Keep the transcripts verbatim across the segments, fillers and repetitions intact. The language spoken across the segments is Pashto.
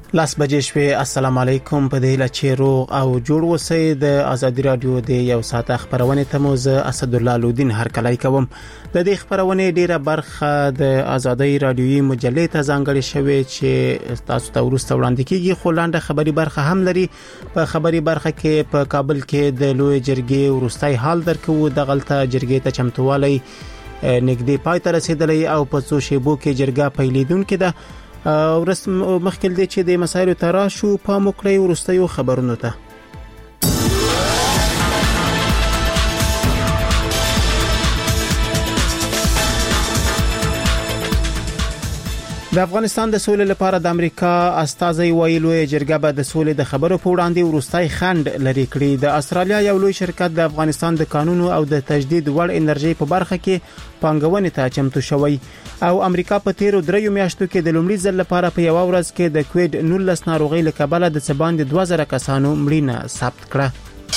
لاس بجې شوي. السلام علیکم. په دې لچې روغ او جوړ وسئ. د آزادي رادیو د یو ساعت خبرونه ته مو زه اسد الله لودین هر کله کوم. د دې خبرونه ډیره برخه د آزادي رادیوي مجلې ته ځانګړې شوې چې تاسو ته ورسته وړاندې کیږي. خو لاندې خبري برخه هم لري. په خبري برخه کې په کابل کې د لوی جرګې ورستای حال درکو. د غلطه جرګې ته چمتووالی نګدي پای ته رسیدلې او په څو شیبو کې جرګه پیلیدونکې ده. او رسم مخکې دې چې د مسایلو تراشو په موکړی ورستیو خبرونو ته د افغانستان د سولې لپاره د امریکا استازي ویلو جرګه به د سولې د خبرو په وړاندې ورستای خند لري کړی. د استرالیا یو لوی شرکت د افغانستان د قانونو او د تجدید وړ انرژي په برخه کې پانګونې ته چمتو شوی او امریکا په تیرو دریو میاشتو کې د لومړي ځل لپاره په یو ورځ کې د کووید نولس ناروغي له کبله د سباند دوه زره کسانو مړینه ثبت کړه.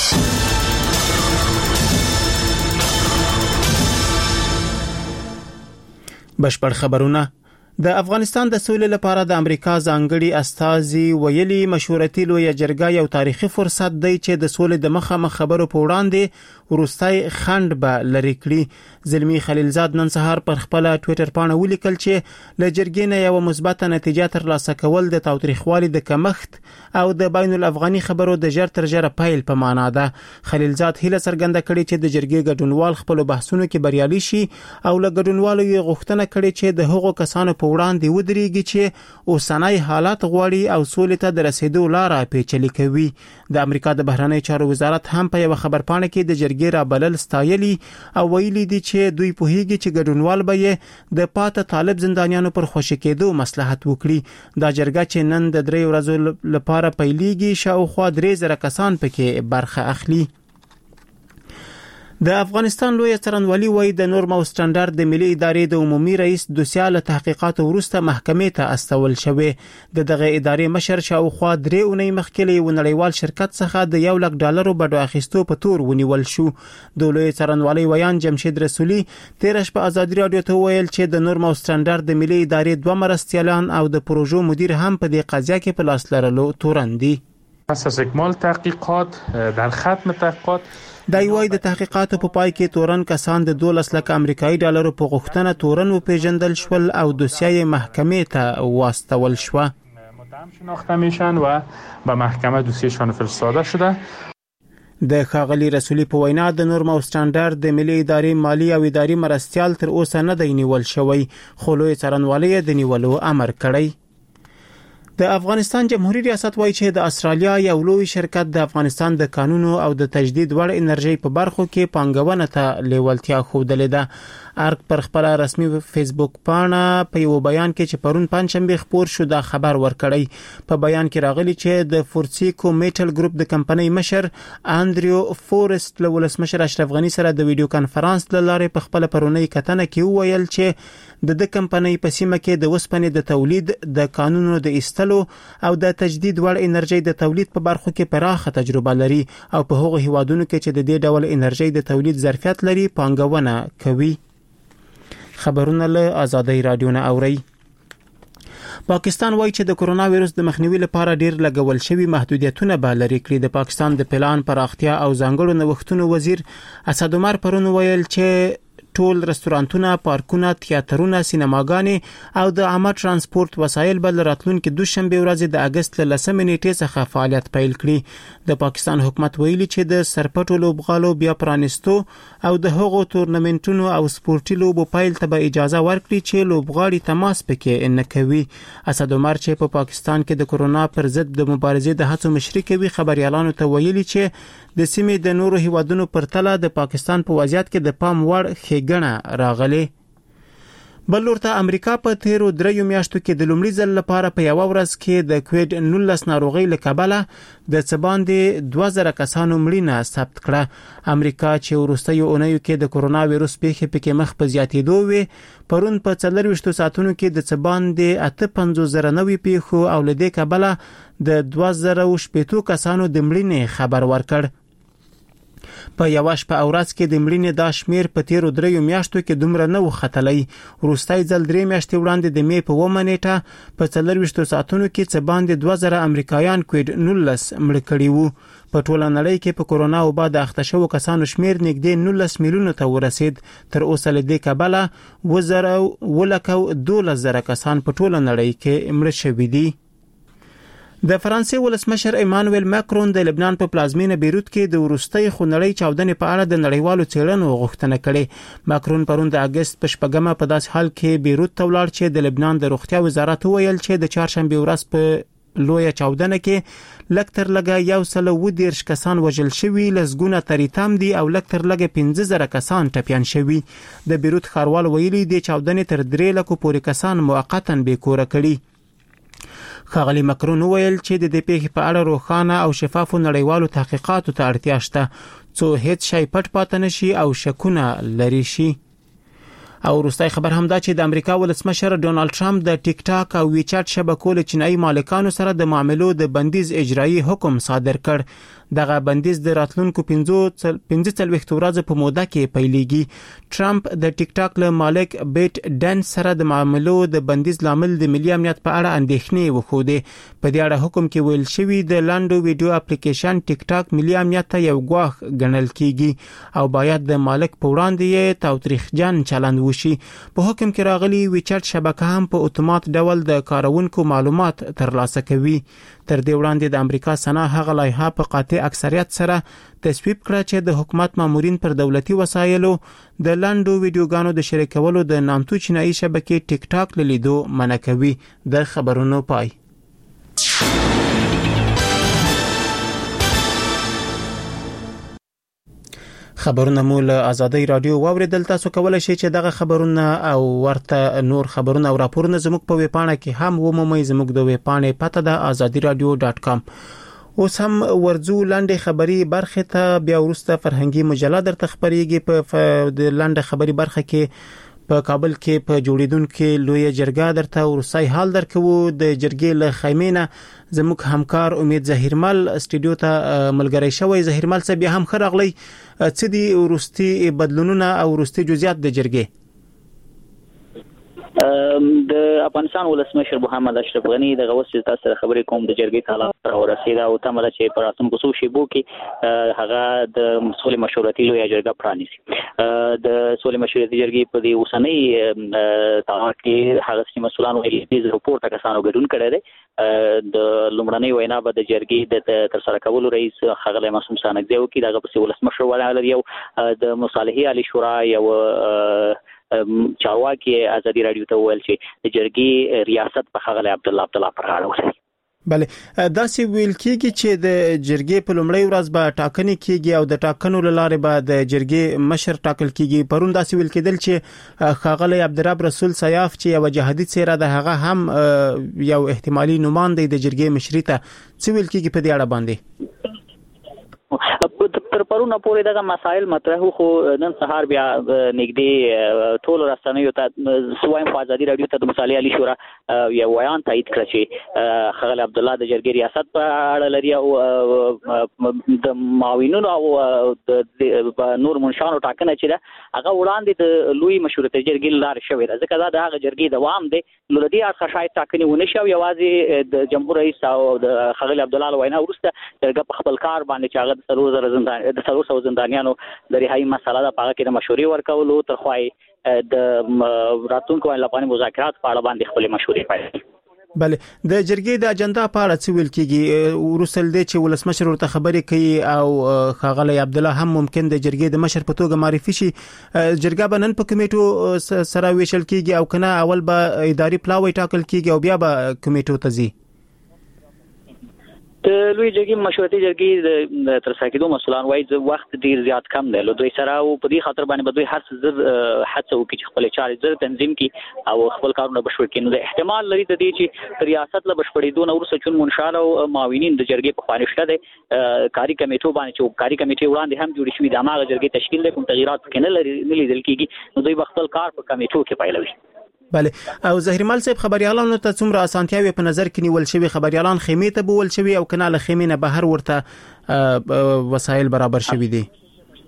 بشپړ خبرونه. د افغانستان د سولې لپاره د امریکا ځانګړي استازي ویلي مشورتي لوی جرګه یو تاریخي فرصت دی چې د سولې د مخامخ خبرو په وړاندې ورستای خند به لري کړي. زلمی خلیلزاد نن سهار پر خپل ټوئیټر باندې ولیکل چې له جرګې نه یو مثبت نتیجه ترلاسه کول د تاوتریخوالي د کمښت او د بین الافغاني خبرو د جر تر جره پیل په معنا ده. خلیلزاد هیله څرګنده کړې چې د جرګې ګډونوال خپل بحثونو کې بریالي شي او له ګډونوالو یې غوښتنه کړې چې د هغو کسانو په وړاندې ودرېږي چې اوسنۍ حالات غواړي او سولې ته د رسیدو لاره پیچلې کوي. د امریکا د بهرنی چارو وزارت هم په یو خبرپاڼه کې د جرګې را بلل ستایلی او ویلي دي چې دوی په هیګي چې ګډونوال به یې د پاته طالب زندانیانو پر خوشی کېدو مصلحت وکړي. دا جرګه چې نن د درې ورځې لپاره پیلېږي شاوخوا درې زره کسان پکې برخه اخلي. د افغانستان لوی څارنوالي وایي د نورم او سټانډرډ د ملي ادارې د عمومي رئیس دوسیاله تحقیقات وروسته محکمې ته استول شوی. د دغه ادارې مشر شاوخوا درې اونۍ مخکې له نړیوال شرکت څخه د یو لک ډالرو بډو اخیستو په تور ونیول شو. د لوی څارنوالي ویان جمشید رسولي تیر شپه آزادي رادیو ته ویل چې د نورم او سټانډرډ د ملي ادارې دوه مرستیالان او د پروژو مدیر هم په دې قضیه کې په لاس لرلو تورندي. پس از اکمال تحقیقات در ختم تحقیقات د ایوای د تحقیقاتو په پای کې تورن کسان د دولس لک امریکایي ډالرو په غوښتنه تورن و پیژندل شول او دوسیه محکمې ته واستول شو. متهم شناخته میشن و به محکمه دوسیهشان فرستاده شده. د ښاغلي رسولي په وینا د نورم او سټانډرډ د ملي ادارې مالی او اداري مرستیال تر اوسه نه دی نیول شوی خو لوی څارنوالي د نیولو امر کړی. د افغانستان جمهوریت ریاست وایي چې د استرالیا یو لوی شرکت د افغانستان د قانونو او د تجدید وړ انرژي په برخو کې پانګونه ته لیوالتیا خوده ده. ارګ پر خپل رسمي فیسبوک باندې په یو بیان کې چې پرون پنځشنبه خبر شو دا خبر ورکړی. په بیان کې راغلی چې د فورسیکو میټل ګروپ د کمپنۍ مشر انډریو فورست له ولسمشر اشرف غنی سره د ویډیو کانفرنس لاره په خپل پرونی کتنه کې ویل چې د د کمپنۍ په سیمه کې د وسپنې د تولید د قانونو د ایستلو او د تجدید وړ انرژي د تولید په برخو کې پراخه تجربه لري او په هغو هیوادونو کې چې د دې ډول انرژي د تولید ظرفیت لري پانګونه کوي. خبرونه له آزادي رادیو نه اوري. پاکستان وایي چې د کرونا وایرس د مخنیوي لپاره ډیر لګول شوی محدودیتونه به لري کړی. د پاکستان د پلان پراختیا او ځانګړو نوښتونو وزیر اسد عمر پرون ویل چې ټول رستورانتونه، پارکونه، تیاترونه، سینماګانې او د عامه ترانسپورت وسایل بل راتلونکي دوشنبه ورځ د اگست لسمې نیټې څخه فعالیت پیل کړي. د پاکستان حکومت ویلي چې د سرپټو لوبغالو بیا پرانستو او د هغو تورنمنټونو او سپورتي لوبو پیل ته به اجازه ورکړي چې لوبغاړي تماس پکې نه کوي. اسد عمر چې په پاکستان کې د کرونا پر ضد د مبارزې د هڅو مشري کوي خبريالانو ته ویلي چې د سیمې د نورو هیوادونو پر تله د پاکستان په وضعیت کې د پام وړ ښېګڼه راغلي. بل ورته امریکا په تیرو دریو میاشتو کې د لومړي ځل لپاره په یو ورځ کې د کووید نولس ناروغي له کبله د سباندې دوه زره کسانو مړینه ثبت کړه. امریکا چې وروستیو اونیو کې د کرونا وایرس پیښې پکې مخ په زیاتېدو وي پرون په څلورویشتو ساعتونو کې د سباندې اته پنځوس زره نوي پیښو او له دې کبله د دوه زره شپږ کسانو د مړینې خبر ورکړ. په یو شپه او ورځ کې د مړینې د شمیر په تیرو دریو میاشتو کې دومره نه وختلی. وروستي ځل درې میاشتې وړاندې د می په اوومه نیټه په څلورویشتو ساعتونو کې څه باندې دوه زره امریکایان کووډ نولس مړ کړي وو. په ټوله نړۍ کې په کورونا وبا د اخته شوو کسانو شمیر نږدې نولس میلیونو ته ورسید. تر اوسه له دې کبله وزره ولکو دولس زره کسان په ټوله نړۍ کې مړ شوي دي. د فرانسې ولسمشر ایمانوئل ماکرون د لبنان په پلازمینه بیروت کې د وروستي خونړۍ چاودنې په اړه د نړیوالو څېړنو غوښتنه کړې. ماکرون پرون د اگست په شپږمه په داس حال کې بیروت ته ولاړ چې د لبنان د روغتیا وزارت ویل چې د چهارشنبه ورځ په لویه چاودنه کې لکتر لګه یو سل و دیرش کسان وژل شوي، لسګونه تریتم دي او لکتر لګه پنځه زره کسان ټپيان شوي. د بیروت ښاروال ویلي د چاودنې تر درې لکو پورې کسان موقتا بې کوره کړي. ښاغلي ماکرون ویل چې د دې پیښې په اړه روښانه او شفافو نړیوالو تحقیقاتو ته اړتیا شته څو هیڅ شی پټ پاتې نشي او شکونه لري شي. او وروستي خبر هم دا چې د امریکا ولسمشر ډونالد ټرمپ د ټیک ټاک او وی چټ شبکو له چینایي مالکانو سره د معاملو د بندیز اجرایی حکم صادر کړ. دغه بندیز د راتلونکو پنځه څلوېښت ورځې په موده کې پیلېږي. ټرمپ د ټیک ټاک له مالک بیت ډن سره د معاملو د بندیز لامل د ملي امنیت په اړه اندېښنې وښودې. په دې اړه حکم کې ویل شوی د لاندو ویډیو اپلیکیشن ټیک ټاک ملي امنیت ته یو ګواښ ګڼل کیږي او باید د مالک په وړاندې یې تاوتریخجن چلند وشي. په حکم کې راغلي وی چټ شبکه هم په اتومات ډول د کارونکو معلومات ترلاسه کوي. تر دې وړاندې د امریکا سنا هغه لایحه په قاطع اکثریت سره تصویب کړه چې د حکومت مامورین پر دولتي وسایلو د لاندو ویډیوګانو د شریکولو د نامتو چینایي شبکې ټیک ټاک لیدو منع کوي. د خبرونو پای. خبرونه مول آزادۍ رادیو واوریدل. تاسو کولای شئ چې دغه خبرونه او ورته نور خبرونه او راپورونه زموږ په ویب پاڼه کې هم ومومئ. زموږ د ویب پاڼې پته ده آزادي رادیو ډاټ کام. اوس هم ورځو لاندې خبري برخه ته بیا ورسته فرهنګي مجله درته خبريږي. په د لاندې خبري برخه کې په کابل کې په جوړیدونکو لوی جرګه درته ورسای حال درکو. د جرګې له خیمینه زموږ همکار امید ظهیرمل استودیو ته ملګری شوی. ظهیرمل څه بیا هم خراغلی څه دي ورستي بدلونونه او ورستي جزئیات د جرګې؟ د افغانستان ولسمشر محمد اشرف غنی د غوښتل تاسو سره خبرې کوم د جرګې تعالی را ورسېده او تمره چې پر اتم کوڅو شیبو کې هغه د مسولې مشورتي لوی جرګه پرانیسي. د مسولې مشورتي جرګې په دې اوسنۍ تعالی کې هغه چې مسولان ویلي د رپورټ کسانو ګډون کړی دی. د لومړنۍ وینا به د جرګې د تر سره کولو رئیس ښاغلی معصوم سانګزی وکړي. دغه پسې ولسمشر ولاړ یو د مصالحې عالی شورا یو چارواکي ازادي رادیو ته ویل چې د جرګې ریاست په ښاغلی عبدالله عبدالله پر غاړه ولري. بله دا سی ویل کېږي چې د جرګې په لومړۍ ورځ به ټاکنې کېږي او د ټاکنو لاره به د جرګې مشر ټاکل کېږي. پرون دا سی ویل کېدل چې ښاغلی عبدالرب رسول سیاف چې یو جهادي څیره ده هغه هم یو احتمالي نوماندی د جرګې مشري ته څه ویل کېږي په دې اړه باندې؟ تر پرونه پورې دغه مسائل مطرح خو نن سهار بیا نږدې ټول رسنیو ته سوایم په ازادي رادیو ته د مصالحې عالی شورا یو بیان تایید کړ چې ښاغلی عبدالله د جرګې ریاست په اړه لري او د معاونینو او د نور منشانو ټاکنه چې ده هغه وړاندې د لوی مشورتي جرګې لاره شوې ده. ځکه دا د هغه جرګې دوام دی. نو د دې اړخه شاید ټاکنې ونه شي او یوازې د جمهور رئیس او د ښاغلي عبدالله له وینا وروسته جرګه په خپل کار باندې چې هغه د څلور زره زندان د څلور سوه زندانیانو د رهایي مسله ده په هغه کې د مشورې ورکولو تر خوا د راتلونکو لپاره مذاکرات په اړه باندې خپلې مشورې پیل. بله د جرګې د اجنډا په اړه څه ویل کېږي؟ ورسل دی چې ولسمشر ورته خبرې کوي او ښاغلی عبدالله هم ممکن د جرګې د مشر په توګه معرفي شي. جرګه به نن په کمیټو سره ویشل کېږي او کنه اول به اداري پلاوی ټاکل کېږي او بیا به کمیټو ته ځي؟ د لوی جرګې مشورتي جرګې د ترسره کېدو مسؤلان وایي چې وخت ډیر زیات کم دی. له دوی سره او په دې خاطر باندې به دوی هر څه زر هڅه وکړي چې خپل چارې زر تنظیم کړي او خپل کارونه بشپړ کړي. نو د احتمال لري د دې چې ریاست له بشپړېدو نه وروسته چون منشار او معاونین د جرګې په خوا شته دی کاري کمیټو باندې چې کاري کمیټې وړاندې هم جوړې شوې د هماغه جرګې تشکیل دی. کوم تغییرات پکې نه لري نه لیدل کېږي. نو دوی به خپل کار په کمیټو کې پیلوي. بله او ظهیرمل صاحب خبريالانو ته څومره اسانتیاوي په نظر کې نیول شوی؟ خبريالان خیمه ته بول شوی او کنه له خیمه نه بهر ورته وسایل برابر شوی دي؟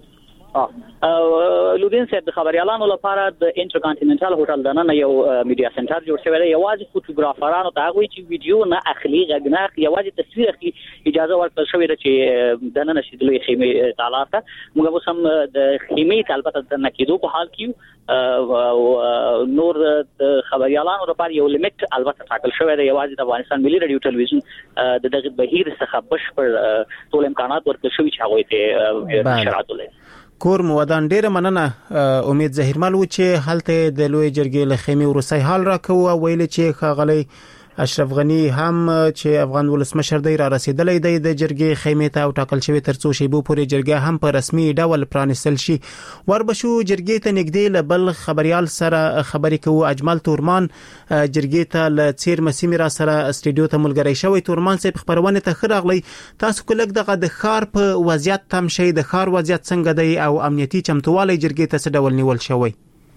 لودین صاحب د خبريالانو لپاره د انټرکانټیننټل هوټل دننه یو میډیا سنټر جوړ شوی دی. یوازې فوټوګرافرانو ته هغه چې ویډیو نه اخلي غږ نه یوازې تصویر اخلي اجازه ورکړل شوې ده چې دننه شیدلې خیمه تعالی ته موږ اوس هم د خیمه البته د نکیدو په حال کې نور د خبريالانو لپاره یو لیمټ البته ټاکل شوی دی. یوازې د افغانستان ملي رادیو ټلویزیون د دغه بهیر څخه بشپړ ټول امکانات ورکړل شوی چې هغه ته شرایط ولري. کور مودان ډیره مننه. امید زهیرمل و چې حالته د لوی جرګې له خیمه ورسای حال راکوه ویل چې خاغلی اشرف غنی هم چې افغان ولسمشر دی را رسیدلې دی د جرګې خیمه ته او ټاکل شوی ترڅو شیبو پورې جرګه هم په رسمي ډول پرانستل شي. وربشو جرګې ته نږدې لبل خبريال سره خبرې کوو. اجمل تورمان جرګې ته ل چیر مسیمه را سره استډیو ته ملګری شوی. تورمان صاحب خبرونه ته خراغلی تاسو کولک دغه د خار په وضعیت تم شي د خار وضعیت څنګه دی او امنیتي چمتووالی جرګې ته څه ډول نیول شوی؟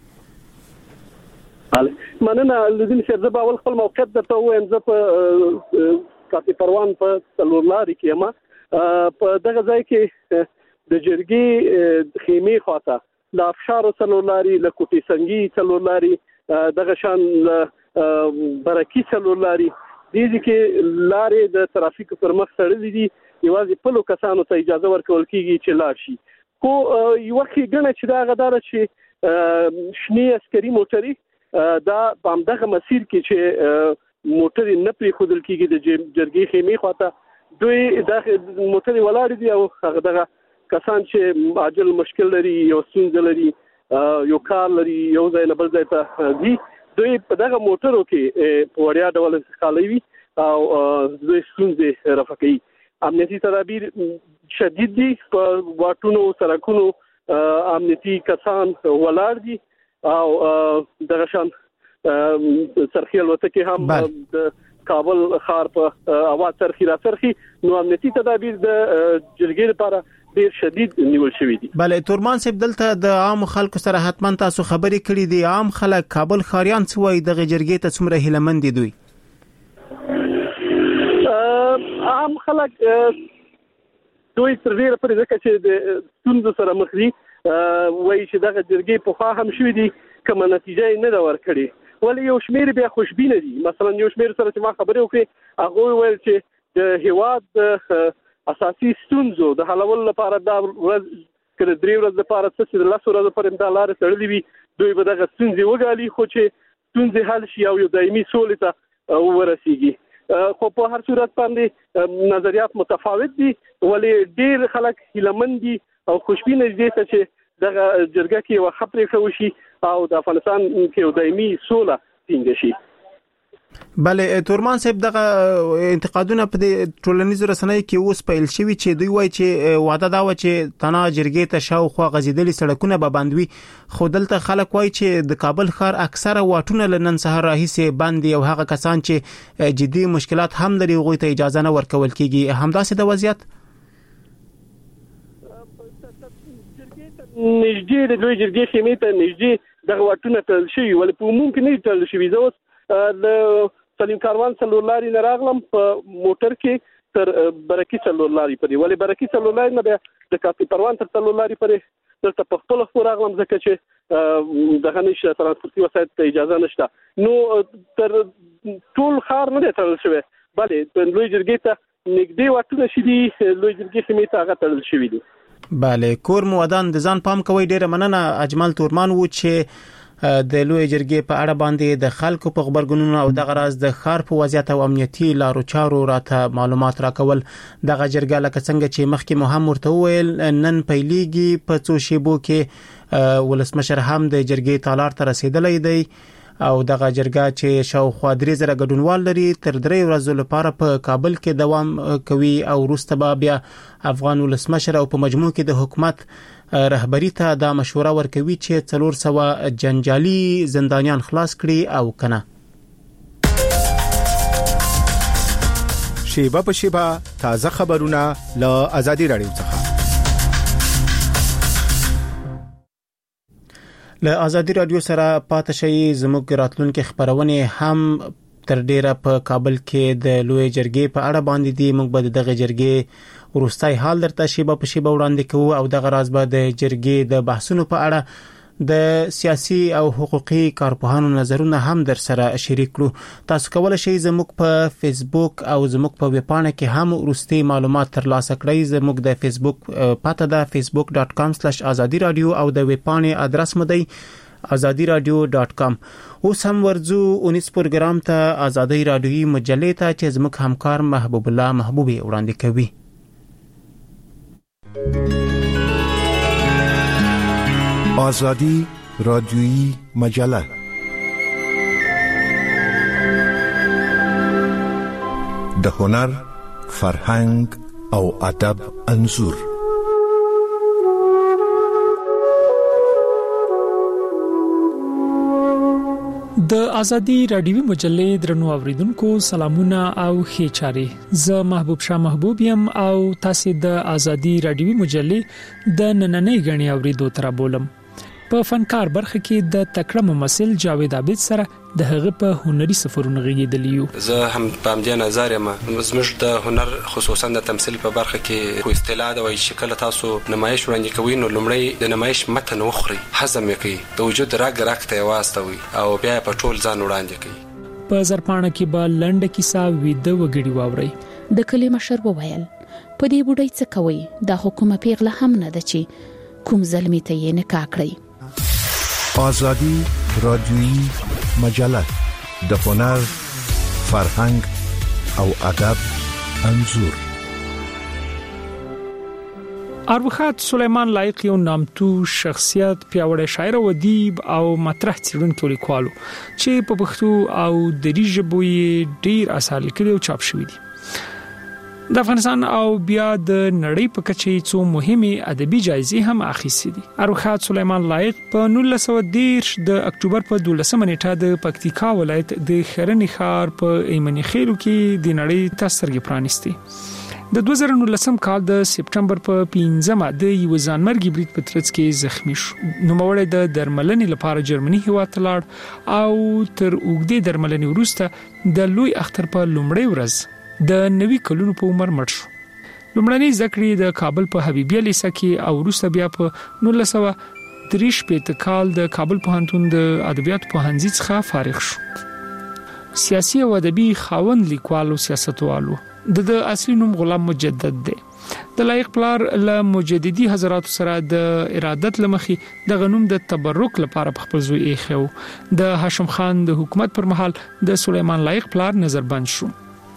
مننه لودین صاحب زه به اول خپل موقعیت درته وایم. زه په کافي پروان په څلورلاري کې یم. په دغه ځای کې د جرګې خیمه خواته د افشار څلورلاري له کوټي سنگي څلورلاري دغه شان برکی څلورلاري دي کې لارې د ترافیک پر مخ سړلې دي. یوازې په لو کسانو ته اجازه ورکول کیږي چې لاړ شي. کو یو وخت ګڼه چې دا غدار چې شنی عسکري موټري دا په همدغه مسیر کې چې موټر نه پری خودل کېږي د جرګې خیمه خواته دوی د موټر ولاړ دي او هغه دغه کسان چې عاجل مشکل لري یو ستونزه لري یو کار لري یو ځای نه بل ځای ته دي دوی په دغه موټرو کې په وړیا ډول انتقالوي او دوی ستونزې رفع کوي. امنیتي تدابیر شدید دي. په واټونو سړکونو امنیتي کسان ولاړ دي او دغه شان سرخي الوتکه هم د کابل ښار په اواز سرخي را سرخي نو امنیتي تدابیر د جرګې لپاره ډیر شدید نیول شوی دي. بله تورمان صاحب دلته د عام خلکو سره حتما تاسو خبرې کړې دي. عام خلک کابل ښاریان څه وایي دغه جرګې ته څومره هیلهمند دي دوی؟ عام خلک دوی تر ډیره پورې ځکه چې د ستونزو سره مخ دي وایي چې دغه جرګې په خوا هم شوې دي کومه نتیجه نه دا ورکړي ولی یو شمیر بیا خوشبینه دي. مثلا یو شمیر سره چې ما خبرې وکړې هغه ویل چې د هیواد د اساسي ستونزو د حلولو لپاره دا ورځ کړه درې ورځې لپاره څه د لاسو ورځې پر امدا لار سړلې وي دوی به دغه ستونزې وګالي خو چې ستونزې حل شي او یو دایمي سولې ته ورسیږي. خو په هر صورت باندې نظریات متفاوت دي ولی ډیر خلک هیلمن دي او خوشبینه دي چې دغه جرګه کې یو خبرې کوي او د افغانستان کې یو دایمي سوله ټینګ شي. بله تورمان صاحب دغه انتقادونه په ټولنیزو رسنیو کې اوس پیل شوي چې دوی وایي چې وعده دا و چې تنا جرګې ته شاوخوا غزیدلي سړکونه به بندوي خو دلته خلک وایي چې د کابل ښار اکثره واټونه له نن سهار راهیسې بند دي او هغه کسان چې جدي مشکلات هم لري هغوی ته اجازه نه ورکول کیږي. همداسې د وضعیت نږدې د لوی جرګې خیمې ته نږدې دغه واټونه تړل شوي ولې په عموم کې نه تړل شوي. زه اوس د سلیم کاروان څلورلاري نه راغلم په موټر کې تر برکی څلورلاري پورې ولې برکی څلورلاري نه بیا د کافي پروان تر څلورلاري پورې دلته په خپل خو راغلم ځکه چې دغه نشه ترانسپورتي وسایل ته اجازه نشته. نو تر ټول ښار نه تړل شوی بلې د لوی جرګې ته نږدې واټونه شي دي لوی جرګې خیمې ته هغه تړل شوي دي. بله کور مودان د ځان پام کوي. ډیره مننه اجمل تورمان و چې د لوی جرګې په اړه باندې د خلکو په خبرګونونو او دغه راز د ښار په وضعیت او امنیتي لارو چارو راته معلومات راکول. دغه جرګه لکه څنګه چې مخکې مو هم ورته وویل نن پیلېږي په څو شیبو کې ولسمشر هم د جرګې تالار ته رسیدلی دی او دغه جرګه چې شاوخوا درې زره ګډونوال لري تر درې ورځې لپاره په کابل کې دوام کوي او وروسته به بیا افغان ولسمشر او په مجموع کې د حکومت رهبری ته دا مشوره ورکوي چې څلور سوه جنجالي زندانیان خلاص کړي او کنه. شیبه په شیبه تازه خبرونه له آزادي رادیو څخه. له آزادي رادیو سره پاتې شي. زموږ راتلونکو خبرونه هم تر ډیره په کابل کې د لوی جرګې په اړه باندې دي. موږ به دغه جرګې وروستای حال درته شیبه په شیبه وړاندې کوو او دغه راز به د جرګې د بحثونو په اړه د سیاسي او حقوقي کارپوهانو نظرونه هم در سره شریک کړو. تاسو کولای شئ زموږ په فیسبوک او زموږ په ویب پاڼه کې هم وروستي معلومات ترلاسه کړئ. زموږ د فیسبوک پته ده facebook dot com slash azadi radio او د ویب پاڼې ادرس مو دی azadi radio dot com. اوس هم ورځو اونیس پروګرام ته آزادی رادیویي مجلې ته چې زموږ همکار محبوب الله محبوبي وړاندې کوي. آزادی رادیویی مجله د هنر، فرهنګ او ادب انځور. د آزادی رادیویي مجلې درنو اوریدونکو سلامونه او ښه چاري. زه محبوب شاه محبوب يم او تاسو د آزادی رادیویي مجلې د نننۍ غني اوریدو تر بولم. په فنکار برخه کې د تکړه ممثل جاوید عابد سره د هغه په هنري سفرونو غږیدلیو. زه هم په دې نظر یم زموږ د هنر خصوصا د تمثيل په برخه کې خو اصطلاح د وایي شکل تاسو نمایش وړاندې کوي نو لومړی د نمایش متن وخوري هضم یې د وجود راګ راکته واستوي او بیا په ټول ځان وړاندې کوي. په زرپانه کې به لنډه کیسه ویده وګړي واوري. د کلمه شر وویل په دې بډای څه کوي د حکومت پیغله هم نه ده چې کوم ظلمي ته یې نه کاکړي. آزادی رادیویی مجله د هنر، فرهنګ او ادب انځور. ارواښاد سلیمان لایق یو نامتو شخصیت، پیاوړی شاعر او ادیب او مطرح څېړونکی لیکوال چې په پښتو او دری ژبو یې ډیر اثار لیکلي او چاپ شوي دي. د افغانستان او بیا د نړۍ په کچه څو مهمه ادبي جایزې هم اخیستې دي. ارواښاد سلیمان لایق په نولس سوه دېرش د اکتوبر په دولسمه نیټه د پکتیکا ولایت د خرنې ښار په ایمنی خیلو کې د نړۍ تاسرګي پرانیستي. د دوه زره نولسم کال د سپټمبر په پنځمه د یو ځانمرګي برید په ترڅ کې زخمی شو. نوموړی د درملنې لپاره جرمني هیواد ته لاړ او تر اوږدې درملنې وروسته د لوی اختر په لومړۍ ورځ د نوي کلونو په عمر مړ شو. لومړنۍ زکړې د کابل په حبیبیه لیسه کې او وروسته بیا په نولس سوه درې شپېته کال د کابل پوهنتون د ادبیاتو پوهنځي څخه فارغ شو. سیاسي او ادبي خاوند لیکوال او سیاستوالو. د د اصلي نوم غلام مجدد دی. د لایق پلار له مجددي حضرات سره د ارادت لمخې د غنوم د تبرک لپاره په خپل ځوی ایخو. د هاشم خان د حکومت پر مهال د سلیمان لایق پلار نظربند شو.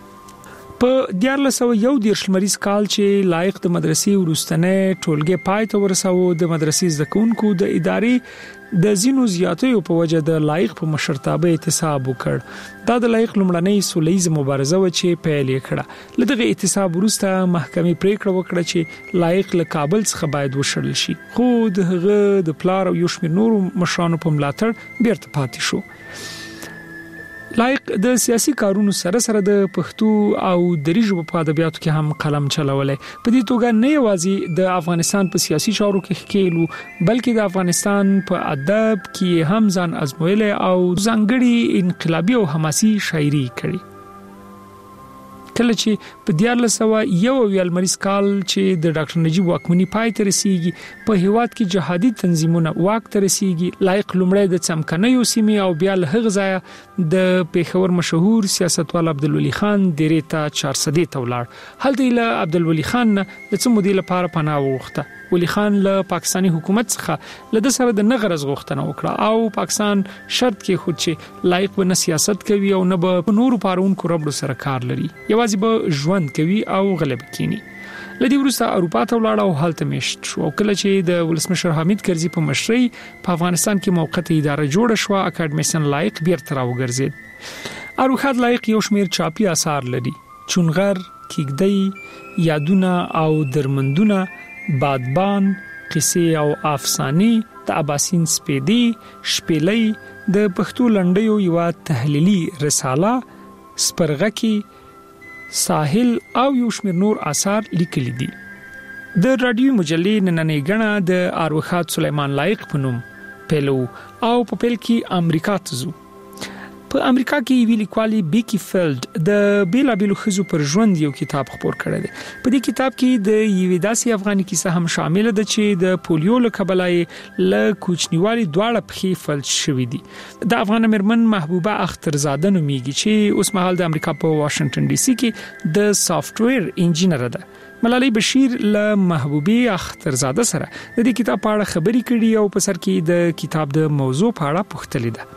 په دیارلس سوه یو دېرش لمریز کال چې لایق د مدرسې وروستنې ټولګي پای ته ورساوه د مدرسې زده کوونکو د ادارې د زینو زیاتیو په وجه د لایق په مشرتابه اعتصاب وکړ. دا د لایق لومړنۍ سولهییزه مبارزه و چې پیل یې کړه. له دغه اعتصاب وروسته محکمې پریکړه وکړه چې لایق له کابل څخه باید وشړل شي، خو د هغه د پلار او یو شمېر نورو مشرانو په ملاتړ بیرته پاتې شو. لایق د سیاسي کارونو سره سره د پښتو او دری ژبو په ادبیاتو کې هم قلم چلولای. په دې توګه نه یوازې د افغانستان په سیاسي چارو کې ښکېلو بلکې د افغانستان په ادب کې هم ځان ازمویلی او ځانګړي انقلابي او حماسي شاعري کړې. کله چې په دیارلس سوه یو اویا لمریز کال چې د ډاکټر نجیب واکمني پای ته رسیږي په هیواد کې جهادي تنظیمونه واک ته رسیږي، لایق لومړی د څمکنیو سیمې او بیا له هغه ځایه د پیښور مشهور سیاستوال عبدالولي خان درې ته چارسدې ته ولاړ. هلته له عبدالولي خان نه د څه مودې لپاره پناه وغوښته. ولی خان له پاکستانی حکومت څخه له د سره د نغرز غوښتنه وکړه او پاکستان شرط کې خود چې لایق به نه سیاست کوي او نه به نورو پارونکو ربړو سره کار لري، یوازې به ژوند کوي او غلبه کینی. لدی ورسته اروپا ته ولاړ او هلته میشت شو. کله چې د ولسمشر حمید کرزي په مشرۍ په افغانستان کې موقته اداره جوړه شو، اکاډمیسن لایق بیرته راوګرځید. ارواښاد لایق یو شمېر چاپی آثار لري: چونغر، کیږدۍ، یادونه او درمندونه، بادبان، قصې او افسانې، د اباسین سپېدې، شپېلۍ، د پښتو لنډیو یو تحلیلي رساله، سپرغکی، ساحل او یو شمېر نور آثار لیکلي دي. د رادیو مجلې نننۍ غڼه د ارواښاد سلیمان لایق په نوم پیلو او په پیل کې امریکا ته ځو. په امریکا کې ویلي کوالی بیکی فیلډ د بیلا بیلو خزو پر ژوند یو کتاب خپور کړی دی. په دې کتاب کې د یوې داسې افغاني کیسه هم شامل ده چې د پولیو له کبلای له کوچنیوالي دواړه پخې فلج شوې دي. د افغان مرمن محبوبه اخترزاده نومیږي چې اوس مهال د امریکا په واشنگټن ډي سي کې د سافټویر انجینر ده. ملالۍ بشیر له محبوبي اخترزاده سره د دې کتاب په اړه خبرې کړي او په سر کې د کتاب د موضوع په اړه پوښتلې ده.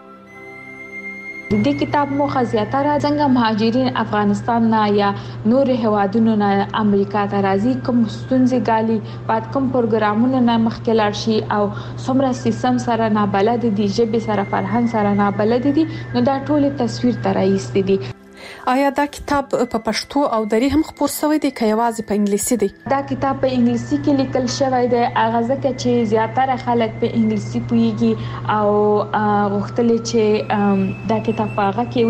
د دې کتاب موخه زیاتره څنګه مهاجرین افغانستان نه یا نور هوادونو نه امریکا ته راځي، کوم ستونزې ګالي، بعد کوم پروګرامونه نه مخکې لاړ شي او څومره سیستم سره نه بلد دي، ژبې سره فرهنګ سره نه بلد دي، نو دا ټول تصویر ته راځي دي. آیا دا کتاب په پښتو او دري هم خپور شوی دی که یوازې په انګلیسي دی؟ دا کتاب په انګلیسي کې لیکل شوی دی، هغه ځکه چې زیاتره خلک په انګلیسي پوهیږي او غوښتل چې دا کتاب په هغه کې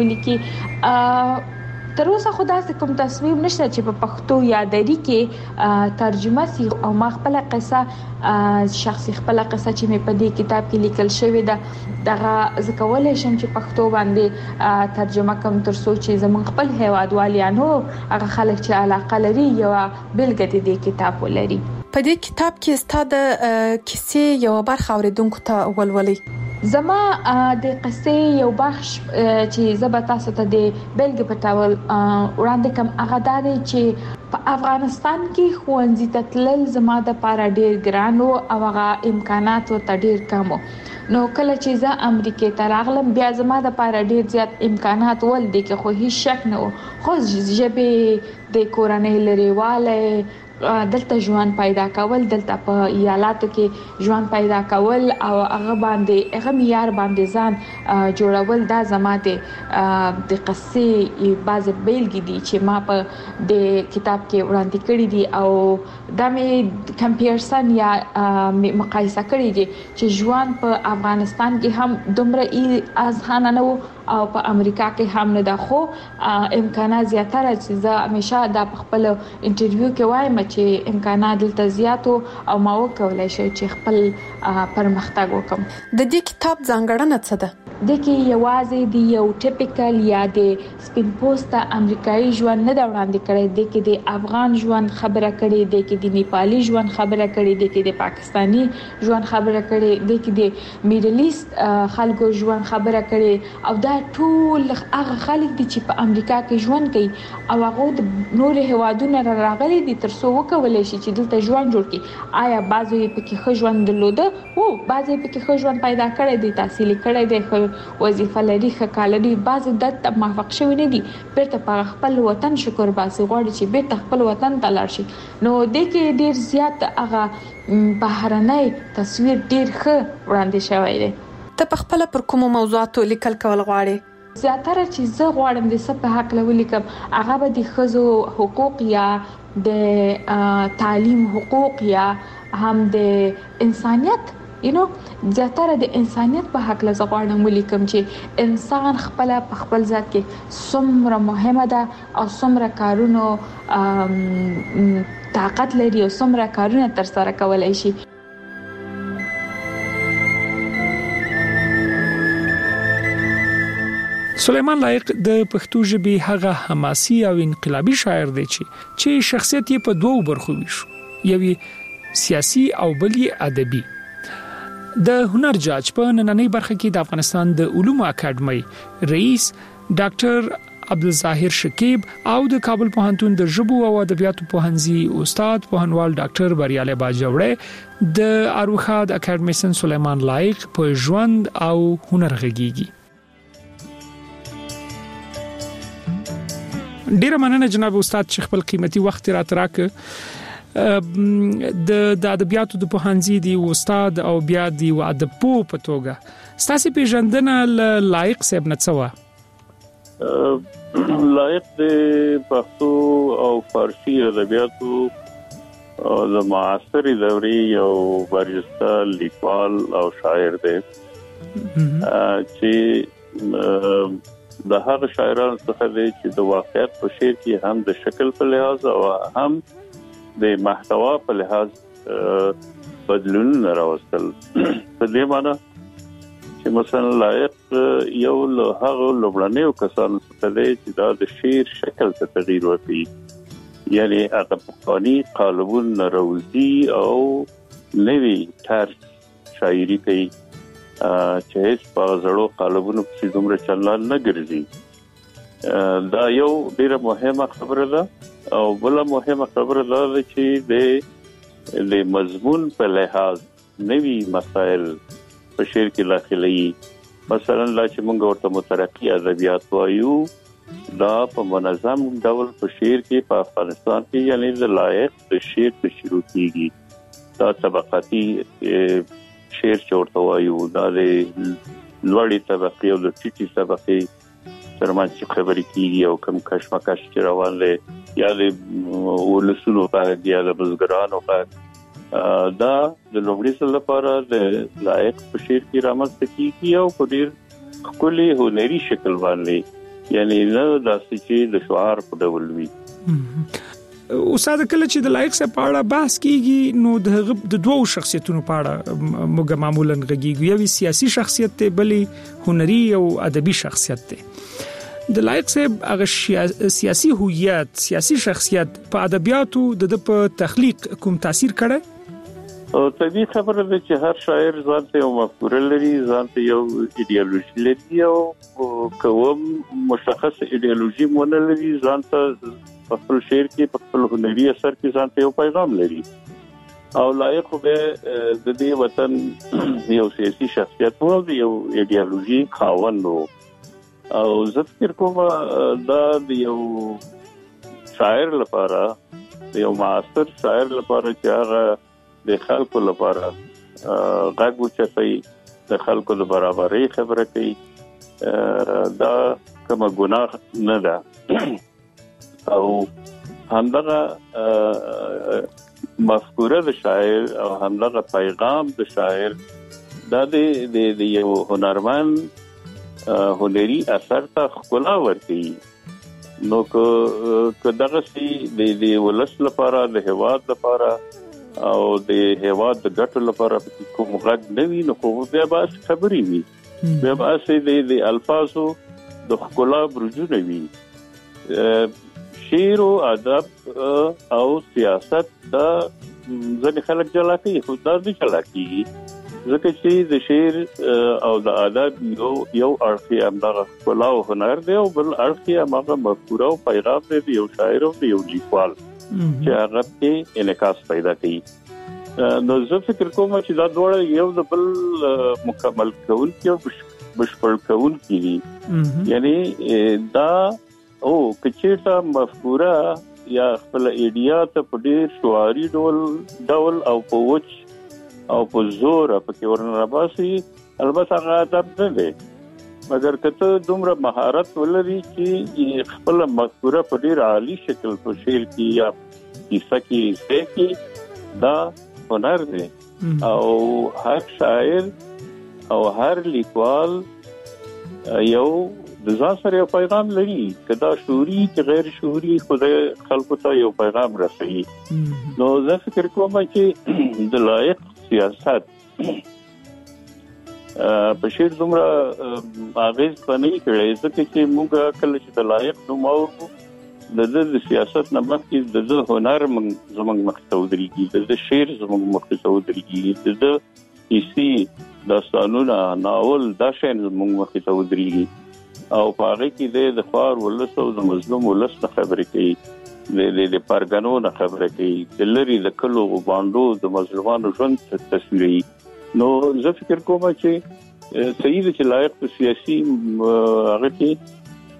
ولیکي. تر اوسه خو داسې کوم تصویر نشته چې په پښتو یا دري کې ترجمه سي او ما خپل قصه شخصي خپل قصه چې مې په دې کتاب کې لیکل شوی ده دغه زکولې شم چې پښتو باندې ترجمه کوم تر څو چې زمون خپل هیوادوالانو هغه خلک چې علاقه لري یو بلګه دې کتاب ولري. په دې کتاب کې ستاسو کیسې یو برخه اوریدونکو ته ولولي. زما د قصې یو بخش چې زبر تاسو ته د بلګ په تاول وړاندې کوم هغه دا دی چې په افغانستان کې خوندې تتلل زما د پاره ډیر ګران او هغه امکانات ورته ډیر کم. نو کله چې زه امریکا ته راغلم بیا زما د پاره ډیر زیات امکانات ول دي کې خو هیڅ شک نه و، خو ژبه د کورنۍ لريواله دلته ژوند پیدا کول، دلته په ایالاتو کې ژوند پیدا کول او هغه باندې هغه معیار باندې ځان جوړول دا زماته د قصې بعض بیلګې دي چې ما په د کتاب کې وړاندې کړې دي او دا مې کمپیرسن یا مقایسه کړې دي چې ژوند په افغانستان کې هم دومره آسان نه و او په امریکا کې هم نه ده، خو امکانات زیاتره چې زه همیشه دا په خپل انټرویو کې وایم چې امکانات دلته زیاتو او ما وکولای شم چې خپل پرمختګ وکم. د دې کتاب ځانګړنه څه ده؟ د کې یوازې دی یو ټیپیکل یا د سپین پوسټ امریکایي ژوند نه دا وړاندې کړی، د کې د افغان ژوند خبره کړي، د کې د نیپالي ژوند خبره کړي، د کې د پاکستانی ژوند خبره کړي، د کې د میډل ایست خلکو ژوند خبره کړي او دا ټول هغه خلک دي چې په امریکا کې ژوند کوي او هغه د نور هوادونو راغلي دي تر څو وکولای شي چې دلته ژوند جوړ کړي. آیا بعضی پکې ښه ژوند درلوده او بعضی پکې ښه ژوند پیدا کړی دی، تحصیل کړی دی، وظیفه لري، ښه کار لري، بعضی د موافق شوی نه دي، بیرته په خپل وطن شکر باسي، غواړي چې بیرته خپل وطن ته لاړ شي. نو د کې ډیر زیات هغه بهرنۍ تصویر ډیر ښه وړاندې شوی دی. ته په خپل پر کوم موضوعاتو لیکل کول غواړې؟ زیاتره چې زه غواړم د څه په حق ولیکم هغه به د ښځو حقوق یا د تعلیم حقوق یا هم د انسانیت یو نو زیاتره د انسانیت په حق لږ غواړم ولیکم چې انسان خپل په خپل ذات کې څومره مهمه ده او څومره کارونو طاقت لري او څومره کارونه تر سره کولای شي. سلیمان لایق د پښتو ژبې هغه حماسي او انقلابي شاعر دی چې چې شخصیت یې په دوو برخو ویشو، یوې سیاسي او بلې ادبي. د هنر جاج په نننۍ برخه کې د افغانستان د علومو اکاډمۍ رئیس ډاکټر عبدالظاهر شکیب او د کابل پوهنتون د ژبو او ادبیاتو پوهنځي استاد پوهنوال ډاکټر بریاله باجوړی د اروخاد اکاډمیسن سلیمان لایق په ژوند او هنر غږیږي. ډیره مننه جناب استاد چې خپل قیمتي وخت را تراکه. د ادبیاتو د پوهنځي دی استاد او بیا دی ادب په توګه ستاسو پیژندنه لایق صاحب نه څه و؟ لایق د پښتو او فارسی ادبیاتو د معاصرې دورې یو برجسته لیکوال او شاعر دی چې د هغه شاعرانو څخه دی چې د واقعیت په شعر کې هم د شکل په لحاظ او هم د محتوا په لحاظ بدلونونه راوستل. په دې معنی چې چې مثلا لایق یو له هغه لوړنیو کسانو څخه دی چې دا د شعر شکل ته تغییر ورکړي، یعنی هغه پخواني قالبونه راوځي او نوی طرز شاعري کوي چې هیڅ په زړو قالبونو په دومره چلن نه ګرځي. دا یو ډیره مهمه خبره ده او بل مهمه خبره ده چې د د مضمون په لحاظ نوی مسائل په شعر کې داخلي. مثلا لا چې موږ ورته مترقي ادبیات وایو، دا په منظم ډول په شعر کې په افغانستان کې یعنی د لایق د شعر په شروع کیږي. دا طبقاتي شعر چورته وایو، دا د لوړې طبقې او د ټیټې طبقې ترمنځ خبرې کیږي او کوم کشمکش چې روان دی یا د ولسونو په یا د بزګرانو په دا د لومړي ځل لپاره د لایق په شعر کې رامنځته کیږي او په ډیر ښکلي هنري شکل باندې، یعنی نه داسې چې د شعار په ډول وي. استاد کله چې د لایق څخه په اړه بحث کیږي نو د دوه شخصیتونو په اړه موږ معمولا غږیږو، یو سیاسي شخصیت دی بلې هنري او ادبي شخصیت دی. د لایق صاحب هغه سیاسي هویت، سیاسي شخصیت په ادبیاتو د په تخلیق کوم تاثیر کړی؟ او طبیعي خبره ده چې هر شاعر ځان ته یو مفکوره لري، ځان ته یو ایډیالوژي لري او کوم مشخص ایډیالوژي مونږ لري، ځان ته په خپل شعر کې په خپل هنري اثر کې ځان ته یو پیغام لري. او لایق به د دې وطن یو سیاسي شخصیت وو، یو ایډیالوژي خاوند وو او زه فکر کوم دا د یو شاعر لپاره، د یو معاصر شاعر لپاره چې هغه د خلکو لپاره غږ اوچتوي، د خلکو د برابرۍ خبره کوي، دا کومه ګناه نه ده. او همدغه مفکوره د شاعر او همدغه پیغام د شاعر دا د یو هنرمند هنري اثر ته ښکلا ورکوي. نو که دغه سي د ولس لپاره، د هېواد لپاره او د هېواد د ګټو لپاره کوم غږ نه وي، نو خو بیا به خبرې وي، بیا به د الفاظو د ښکلا برجونه وي. شعر او ادب او سیاست دا ځینې خلک جلا کوي، خو دا نه جلا کېږي، ځکه چې د شعر او د ادب یو یو اړخ یې همدغه ښکلا او هنر دی او بل اړخ یې هماغه مفکوره او پیغام دی د یو شاعر او د یو لیکوال چې هغه کې انعکاس پیدا کوي. نو زه فکر کوم چې دا دواړه یو د بل مکمل کوونکي او بشپړ کوونکي دي. یعنی دا او کچېرته مفکوره یا خپل ایډیا ته په ډېر شعاري ډول ډول او په وچ او په زور په کې ورنرباسي، البته هغه ادب نه دی، مګر کته دومره مهارت ولري چې خپل مفکوره په ډیر عالی شکل په شعر کې یا کیسه کې ځکه دا هنر دی. او هر شاعر او هر لیکوال یو د ځان سره یو پیغام لري، کدا شعوري چې غیر شعوري خدای خلکو ته یو پیغام رسوي. نو زه فکر کوم چې د لایق سیاست په شعر دومره اغیز پنې کړی، ځکه چې موږ کله چې د لایق نوم اورو د د سیاست نه مخکې د د هنر زموږ مخې ته ودرېږي، د شعر زموږ مخې ته ودرېږي، د د کیسې داستانونه ناول دا شیان زموږ مخې ته ودرېږي او په هغه کې د خوار ولس او د مظلوم ولس نه خبرې کوي، د د پرګنو نه خبرې کوي، د لري د کلو باندې د مظلومانو ژوند تصویري. نو زه فکر کوم چې صحیح دی چې لایق په سیاسي هغه کې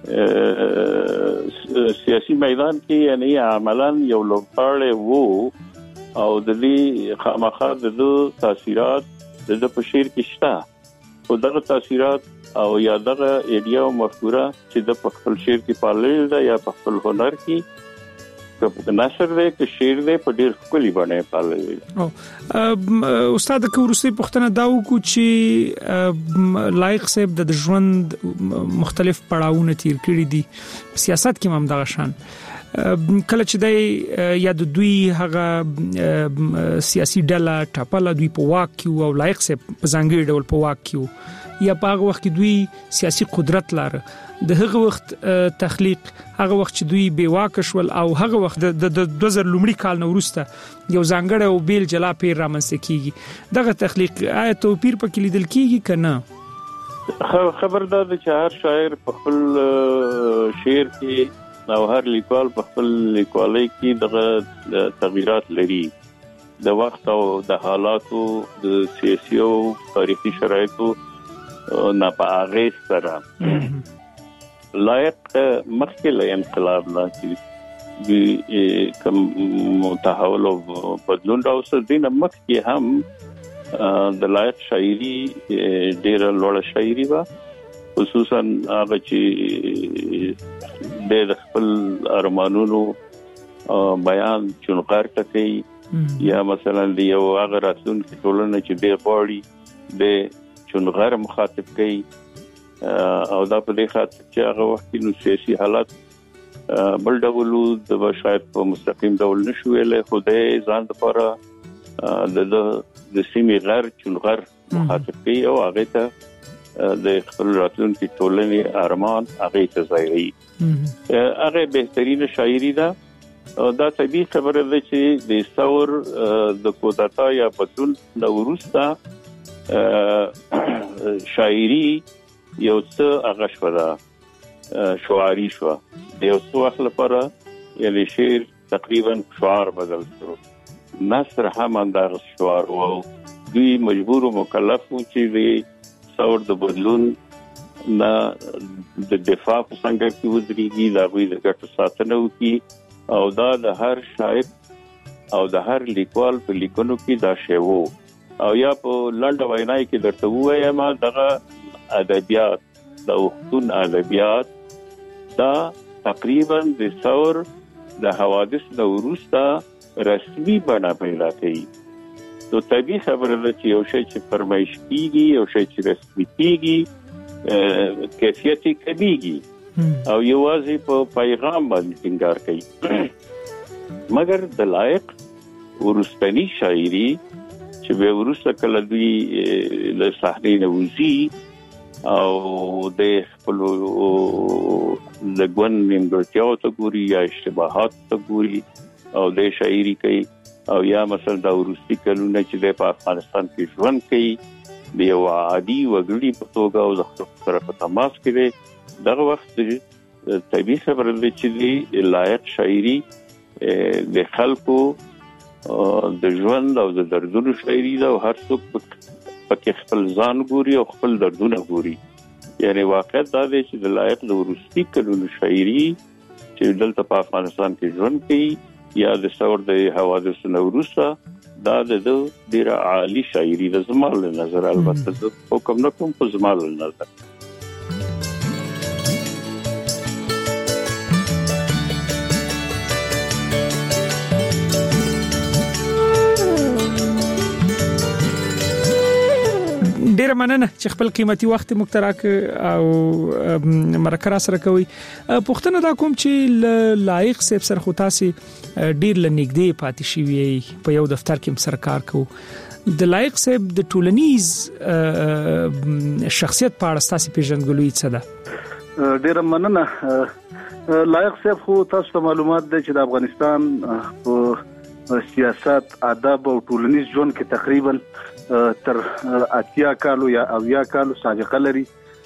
سیاسي میدان کې یعنی عملاً یو لوړ وو او د دې خامخا د تاثیرات د په شعر کې شته او دغه تاثیرات او یا دغه ایډیا او مفکوره چې د خپل شعر کې پالل ده یا په خپل هنر کې که نثر دی که شعر دی په ډیر ښکلي باندې پالل. استاد که ورسته پوښتنه دا وکړو چې لایق صاحب د ژوند مختلف پړاوونه تیر کړی دي، سیاست کې هم دغه شان کله چې د یا د دوی هغه سیاسي ډله ټاپله دوی په واک کې او لایق سه په ځانګړي ډول په واک کې یا په هغه وخت کې دوی سیاسي قدرت لاره د هغه وخت تخلیق هغه وخت چې دوی بې واک شول او هغه وخت د دوه زره لومړي کال نو وروسته یو ځانګړی او بیل جلا پیر رامنځته کیږي دغه تخلیق آیا توپیر پکې لیدل کیږي کنه؟ خبردار دی چې هر شاعر په خپل شعر کې او هر لیکوال په خپل لیکوالۍ کې دغه تغیرات لري د وخت او د حالاتو د سیاسي او تاریخي شرایطو نه په هغه سره لایق مخکې له انقلاب نه چې کوم تحول او بدلون راوستل دي نه مخکې هم د لایق شاعري ډېر لوړ شاعري وا خصوصا هغه چې د خپل ارمانونو بیان چونغار کوي یا مثلا دی یو هغه راتلون کې ټولنه چې د غوړي د چونغار مخاطب کوي او دا په دې خاطر چې هغه وخت نو سیاسي حالات بل ډول د شاید په مستقیم ډول نشو ویلې خو د ځان لپاره د د سیمې غیر چونغر مخاطب کوي او هغه ته د خپل راتلونکي ټولنې ارمان هغه ته ځایوي هغه بهترینه شاعري ده دا طبيعي خبره ده چې د ثور د کوټاتا یا بدلون د ورسته شاعري یو څه هغه شو دا شعاري شو د یو څه وخت لپاره یعنی شعر تقریبا شعار بدل شو نثر هم انداز شعار او دوی مجبور او مکلف و چې د ثور د بدلون نه د دفاع په څنګه کې ودرېږي دا غوي د ګټو ساتنه وکړي او دا د هر شاعر او د هر لیکوال په لیکونو کې دا شی وو او یا په لنډه وینای کې درته وایم دغه ادبیات د وختون ادبیات دا تقریبا د ثور د حوادث د وروسته رسمي بڼه پیدا کړي نو طبيعي خبره ده چې یو شی چې فرمایش کیږي یو شی چې رسمي کیږي کیفیت کمیږي او یوازې په پیغام باندې ټینګار کوي مګر د لایق ورستنی شاعري چې به ورسته کله دوی له صحنې نه وځي او د خپل لګون نیمګړتیاو ته ګوري یا اشتباهات ته ګوري او د شاعري کوي او یا مثلا د ورستي کلونه چې په افغانستان کې ژوند کوي د یو عادي وګړي په توګه او د خپل سره په تماس کې دغه وخت طبيعي خبره ده چې د لایق شاعري د خلکو د ژوند او د دردونو شاعري ده او هر څوک پکې خپل ځان ګوري او خپل دردونه ګوري یعنی واقعیت دا دی چې د لایق د ورستي کلونو شاعري چې دلته په افغانستان کې ژوند کوي یا د ثور د حوادثو نه وروسته دا د ډېره عالي شاعري د زمال نظر البته د حکم نه کوم په زمال نظر ډیر مننه چې خپل قیمتي وخت مختراک او مرکه سره کوي پښتنه دا کوم چې لایق سپ سره خو تاسو ډیر لنګدې پاتې شي په یو دفتر کې سرکار کو د لایق سپ د ټولنیز شخصیت په اړه تاسو پیژندګلوي څه ده ډیر مننه لایق سپ خو تاسو معلومات ده چې د افغانستان په سیاست آداب او ټولنیز ژوند کې تقریبا تر اتیا کالو یا اویا کالو سابقه لري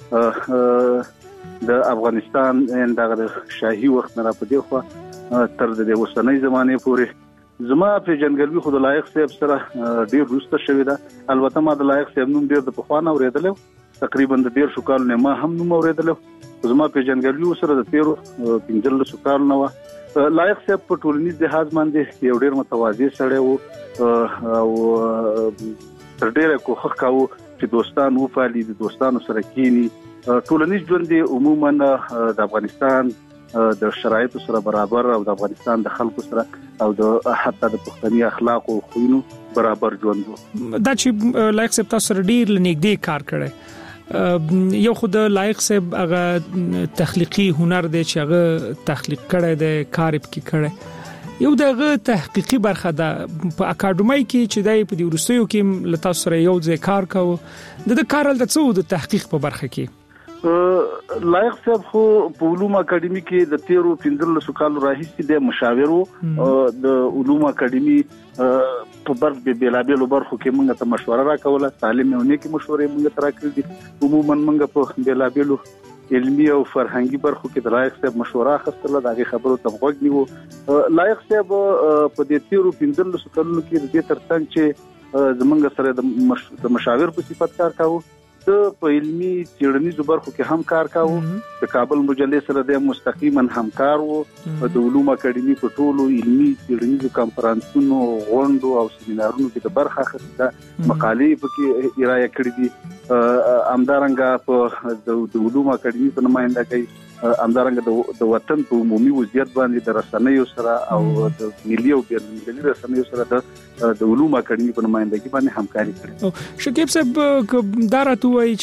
د افغانستان دغه شاهي وخت نه را پدې خو تر د اوسنۍ زمانه پورې زما په جنګلوي خود لایق صاحب سره ډیر روسته شوی دا البته ما د لایق صاحب نوم ډیر د پخوانه اوریدل تقریبا د ډیر شو کال نه ما هم نوم اوریدل زما په جنګلوي سره د تیرو پنځل شو کال نه لایق صاحب په ټولنیز لحاظ باندې یو ډیر متواضع سړی وو او تر ډیره کوښښ کاوه چې دوستان وپالي د دوستانو سره کینی ټولنیز ژوند عموما د افغانستان د شرایطو سره برابر او د افغانستان د خلکو سره او د حتی د پښتني اخلاق او خوینو برابر ژوند دا چې لایق سپ تاسو سره ډیر لنګدې کار کړي یو خود لایق صاحب هغه تخلیقي هنر دی چې هغه تخلیق کړی دی کار پکې کړی یو دغه تحقیقي برخه ده په اکاډمي کې چې دای په دې ورسېو کې لتا سره یو ځای کار کاوه د کار د څو د تحقیق په برخه کې لایق صاحب خو په علوم اکاډمي کې د تیرو پنځلسو کالو راهیسې د مشاور وو د علوم اکاډمي په برخه بیلابېلو برخو کې موږ ته مشوره راکوله تعلیم او نیکی مشورې موږ ته راکړې دي عموما موږ په بیلابېلو علمي او فرهنګي برخو کې د لایق صاحب مشوره اخیستله دا غي خبرو ته غوږ نیو لایق صاحب په دې تیرو پنځلسو کالو کې د ترڅنګ چې زمونږ سره د مشاور په صفت کار کاوه د په علمي څېړنیزو برخو کې هم کار کاوه د کابل مجلې سره د مستقیما همکار وو د علوم اکاډمي په ټولو علمي څېړنیزو کانفرنسونو غونډو او سیمینارونو کې د برخه اخیسته مقالې پکې ارائه کړې دي همدارنګه په د علوم اکاډمي په نمائندګۍ همدارنګه د وطن په عمومي وضعیت باندې د رسنیو سره او د ملي او بین‌المللي رسنیو سره د علوم اکاډمي په نمائندګۍ باندې همکاري کړې. شکیب صاحب دا راته وایي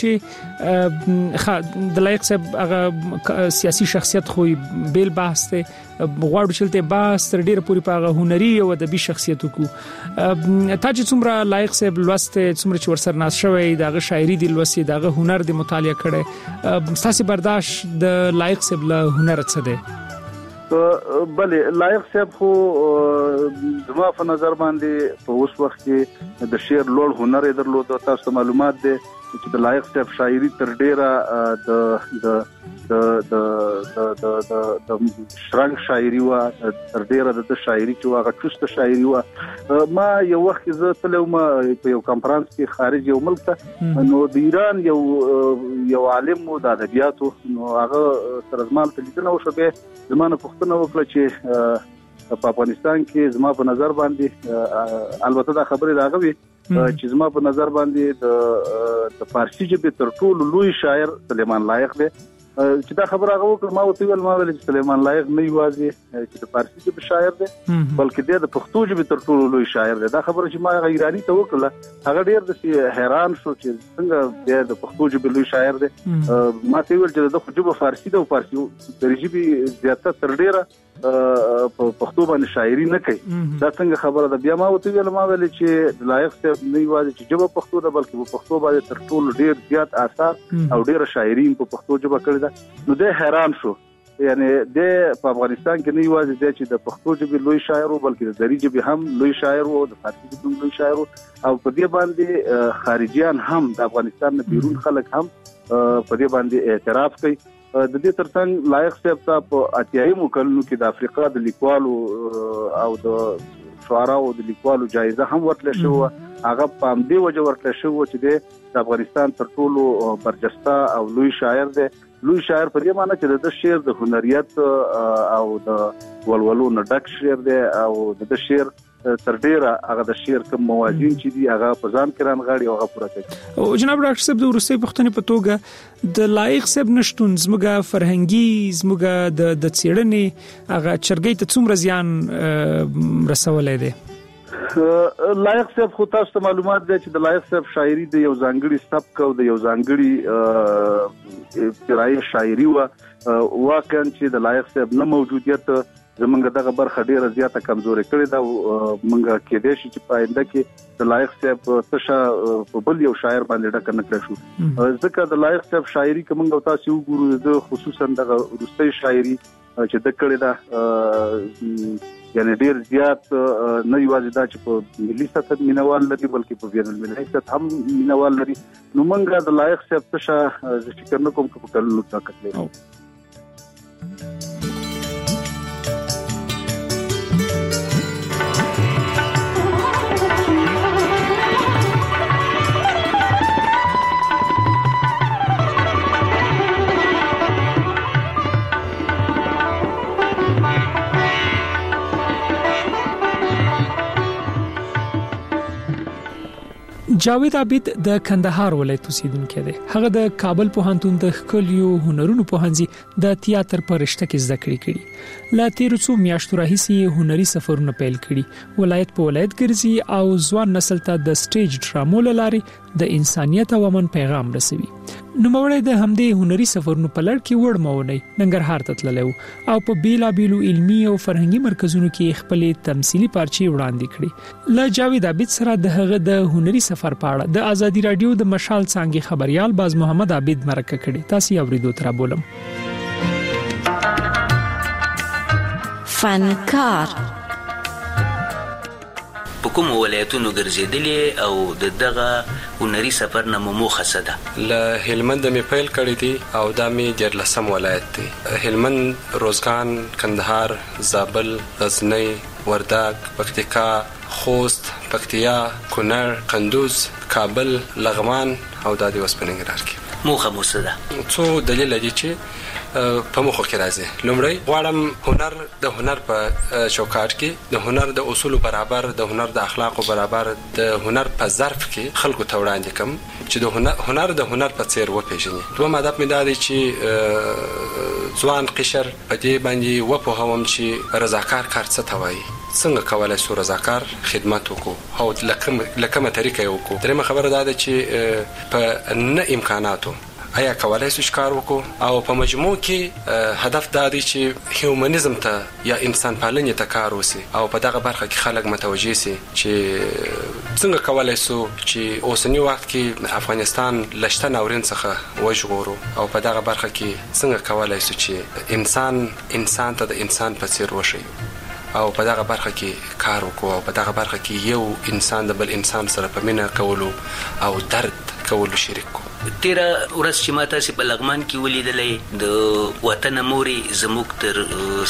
چې د لایق صاحب هغه سیاسي شخصیت خو بیل بحث ته غواړو چې ته بحث تر ډیره پوری په هنري او ادبي شخصیت کو تا چې څومره لایق صاحب لوسته څومره چې ورسره ناس شوی دغه شاعري دی لوسي دغه هنر دی مطالعه کړي تاسو برداشت د لایق صاحب له هنر څه دی؟ بله لایق صاحب خو زما په نظر باندې په اوس وخت کې د شعر لوړ هنر درلود تاسو معلومات دي چې د لایق صاحب شاعري تر ډیره د د د د د د شرنګ شاعري وا تر ډیره د شاعري چې واغه چوسته شاعري وا ما یو وخت زه تلم په یو کانفرنس کې خارج یو ملک ته نو د ایران یو یو عالم مو د ادبیاتو نو هغه تر زمان ته لیدنه وشوه زمانه پښتنه وکړه چې په افغانستان کې زما په نظر باندې البته دا خبره راغوي چې زما په نظر باندې د د فارسی ژبې تر ټولو لوی شاعر سلیمان لایق دی چې دا خبره هغه وکړه ما وته ویل ما ویل چې سلیمان لایق نه یوازې چې د فارسی ژبې شاعر دی بلکې د پښتو ژبې تر ټولو لوی شاعر دی دا خبره چې ما ایرانی ته وکړه هغه ډیر د حیران شو چې څنګه د پښتو ژبې لوی شاعر دی ما ته ویل چې د خو ژبه فارسی ده او فارسی د ژبې زیاته تر ډیره په پښتو باندې شاعري نه کوي دا څنګه خبره ده بیا ما وته ویل ما ویل چې لایق صاحب نه یوازې چې ژبه پښتو ده بلکې په پښتو باندې تر ټولو ډیر زیات آثار او ډیر شاعري په پښتو ژبه کړې ده نو ده حیران شو یعنی د په افغانستان کې نه یوازې د چې د پښتو ژبې لوی شاعر او بلکې د دري ژبې هم لوی شاعر او د فارسی ژبې لوی شاعر او په دې باندې خارجيان هم د افغانستان نه بیرون خلک هم په دې باندې اعتراف کوي د دې ترڅنګ لایق صاحب ته په اتیايي مکلونو کې د افریقا د لیکوالو او د شعراو د لیکوالو جایزه هم ورکړل شو هغه په همدې وجه ورکړل شو چې د افغانستان تر ټولو برجسته او لوی شاعر دی لوی شاعر په دې معنی چې د شعر د هنریت او د ولولو نه ډک شعر دی او د شعر تر ډیره هغه د شعر کوم موازین چې دی هغه په ځان کې رانغاړي او هغه پوره کوي او جناب ډاکټر صاحب د ورسې پښتنې په توګه د لایق صاحب نشټون زموږه فرهنګي زموږه د د څېړنې هغه چرګۍ ته څومره زیان رسولای دی لایق صاحب خو تاسو ته معلومات دی چې د لایق صاحب شاعري د یو ځانګړي سبک او د یو ځانګړي ابتدایي شاعري و واقعا چې د لایق صاحب نه موجودیت زمونږ دغه برخه ډیره زیاته کمزوري کړې ده مونږ کې د شي چې پاینده کې د لایق صاحب څخه په بل یو شاعر باندې ډک نه کړی شو ځکه د لایق صاحب شاعري کوم تاسو وګورئ د خصوصا د روسي شاعري چې د کړې ده یعنی ډیر زیات نه یوازې دا چې په ملي سطح مینوال لري بلکې په بین‌المللي سطح هم مینوال لري نو مونږ د لایق صاحب څخه ذکر نه کوم په کلو طاقت لري جاوید عابد د کندهار ولایت اوسیدونکی دی. هغه د کابل پوهنتون د ښکلیو هنرونو پوهنځي د تیاتر په رشته کې زده کړې کړي. لا تیر څو میاشتو راهیسې هنري سفرونه پیل کړي. ولایت په ولایت ګرځي او ځوان نسل ته د سټیج ډرامو لاري د انسانيت او امن پیغام رسوي. نو موري د همدې هنري سفرونو په لړ کې وړ مونی ننګرهار ته تللو او په بیلا بیلو علمي او فرهنګي مرکزونو کې خپل تمثيلي پارچې وړاندې کړې. ل جاوید عابد سره د هغه د هنري سفر په اړه د ازادي رادیو د مشال څنګه خبريال باز محمد عابد مرکه کړي. تاسو اوریدو تر بولم. فنکار په کوم ولایتونو ګرځېدلې او د دغه هنري سفر نه موخه څه ده؟ له هلمند می پیل کړی دي او دا می دیارلسم ولایت دی. هلمند، روزګان، کندهار، زابل، غزنی، وردګ، پکتیکا، خوست، پکتیا، کونړ، قندوز، کابل، لغمان او د دې وسپننګرار کې. موخه مو څه ده؟ څو دلیل دي چې په مخه کې راځي. لومړی غواړم هنر د هنر په چوکاټ کې د هنر د اصول برابر، د هنر د اخلاق برابر، د هنر په ظرف کې خلکو ته وړاندې کوم چې د هنر هنر د هنر په څیر وپیژني. دوه هدف مې دا دی چې ځوان قشر په دې باندې وپوهوم چې رضاکار کار څه ته وایي، څنګه کولای شو رضاکار خدمت وکړو او لکه لکه طریقه یې وکړو. درېمه خبره دا ده چې په نه امکاناتو آیا کولای شو کار وکړو او په مجموع کې هدف دا دی چې هیومنزم ته یا انسان پالنې ته کار وسی او په دغه برخه کې خلک متوجي سي چې څنګه کولای شو چې اوسنی وخت کې افغانستان لشته ناورین څخه وژغورو او په دغه برخه کې څنګه کولای شو چې انسان انسان ته د انسان په څیر وشي او په دغه برخه کې کار وکړو او په دغه برخه کې یو انسان د بل انسان سره په مینه کولو او درد کولو شریک کو. تیرا ورځ چې ماته سي په لغمان کې ولیدلې د وطن موري زموږ تر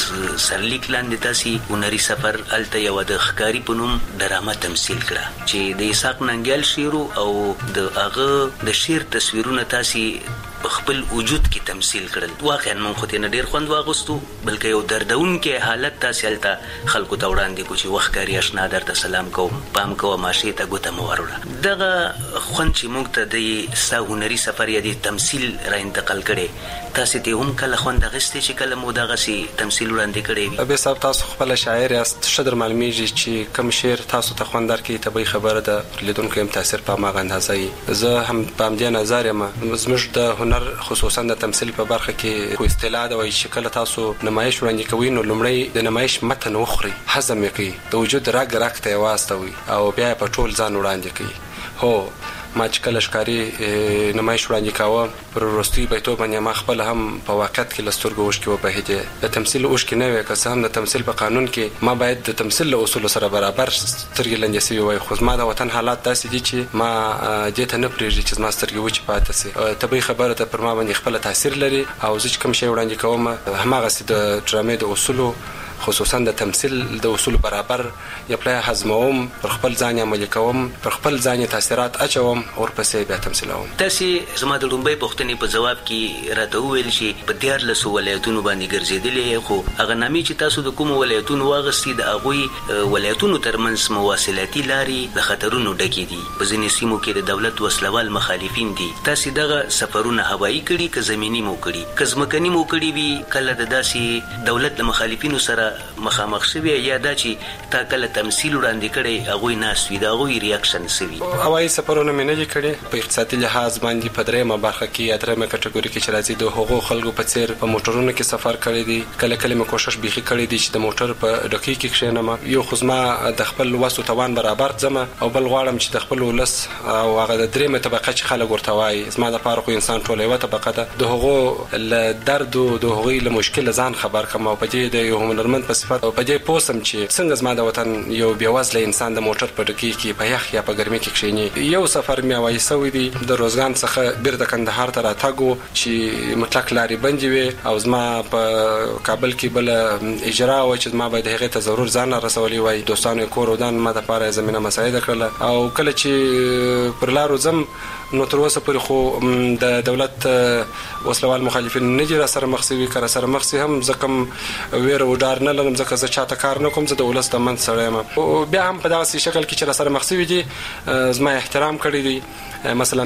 سرلیک لاندې تاسي هنري سفر الته یو د ښکاری په نوم ډرامه تمثيل کړه چې د اسحاق ننګیال شیرو او د هغه د شیر تصویرونه تاسي خپل وجود کې تمثيل کړل. واقعا مونږ خو ته نه ډیر خوند واغستو بلکې یو دردون کې حالت تاسو الته خلکو ته وړاندې کو چې وخت کاری آشنا درته سلام کوم پام کوم ماشي ته ګوته مو وروړه. دغه خوند چې مونږ ته د سا هنري سفر یا د تمثيل را انتقال کړي تاسو ته هم کله خوند غستې چې کله مو دغه سي تمثيل وړاندې کړي. به صاحب تاسو خپل شاعر یاست، شدر معلومیږي چې کوم شعر تاسو ته خوند درکې ته به خبره ده لیدونکو هم تاثیر په ما غندازي. زه هم په دې نظر یم زموږ د هنر خصوصا د تمثيل په برخه کې خو اصطلاح د وایي چې کله تاسو نمایش وړاندې کوئ نو لومړی د نمایش متن وخوري، هضم یې کوي، د وجود راګ راګ ته واستوي او بیا په ټول ځان وړاندې کوي. هو ما چې کله ښکاری نمایش وړاندې کاوه پر وروستي بیتو باندې ما خپل هم په واقعیت کې لسترګو اوښکې وبهېدې. د تمثیل اوښکې نه وې که څه هم د تمثیل په قانون کې ما باید د تمثیل له اصولو سره برابر سترګې لنډې سوي وای، خو زما د وطن حالات داسې دي چې ما دې ته نه پرېږدي چې زما سترګې وچې پاتې سي. طبیعي خبره ده پر ما باندې خپله تاثیر لري او زه چې کوم شی وړاندې کوم هماغسې د ډرامې د اصولو خصوصا د تمثيل د اصول برابر یا پلای هضموم، پر خپل ځان عملي کوم، پر خپل ځان تاثیرات اچوم او ورپسې بیا تمثيلوم. تاسو زما د لومبۍ پوښتنې په جواب کې راته وویل چې په دیارلس ولایتونو باندې ګرځېدلې، خو هغه نامې چې تاسو د کوم ولایتونو واغستې د هغوی ولایتونو ترمنځ مواصلاتي لارې د خطرونو ډکې دي. په ځینې سیمو کې د دولت وسلوال مخالفین دي. تاسو دغه سفرونه هوایي کړي که زمینی مو کړي که ځمکني مو کړي وي؟ کله د داسې دولت له مخالفینو سره مخامخ شوی یا دا چې تا کله تمثيل وړاندې کړي هغوی ناست وي د هغوی ریاکشن سوي؟ هوایي سفرونه مې نه دي کړي. په اقتصادي لحاظ باندې په درېیمه برخه کې یا درېیمه کټګوري کې چې راځي د هغو خلکو په څیر په موټرونو کې سفر کړی دی. کله کله مې کوشش بیخي کړی دی چې د موټر په ډکۍ کې کښېنم. یو خو زما د خپل وس او توان برابر ځم او بل غواړم چې د خپل ولس او هغه د درېیمه طبقه چې خلک ورته وایي زما دپاره خو انسان ټوله یوه طبقه ده، د هغو له درد او د هغوی له مشکل ځان خبر کړم او په دې د یو هنرمند په صفت او په دې پوه سم چې څنګه زما د وطن یو بېوزله انسان د موټر په ډکۍ کې په یخ یا په ګرمۍ کې کښېني. یو سفر مې هوایي سوی دی د روزګان څخه بیرته کندهار ته راتګ و چې مطلق لارې بندې وې او زما په کابل کې بله اجرا وه چې زما باید هغې ته ضرور ځان رسولی وای. دوستانو یې کور ودان ما دپاره زمینه مساعده کړله او کله چې پر لارو ځم نو تر اوسه پورې خو د دولت وسلوال مخالفین نه دي را سره مخ سوي. که را سره مخ سي هم زه کوم ویره و ډار نه لرم ځکه زه چاته کار نه کوم، زه د ولس د منځ سړی یم. بیا هم په دغسې شکل کې چې را سره مخ سوي دي زما احترام کړی دی. مثلا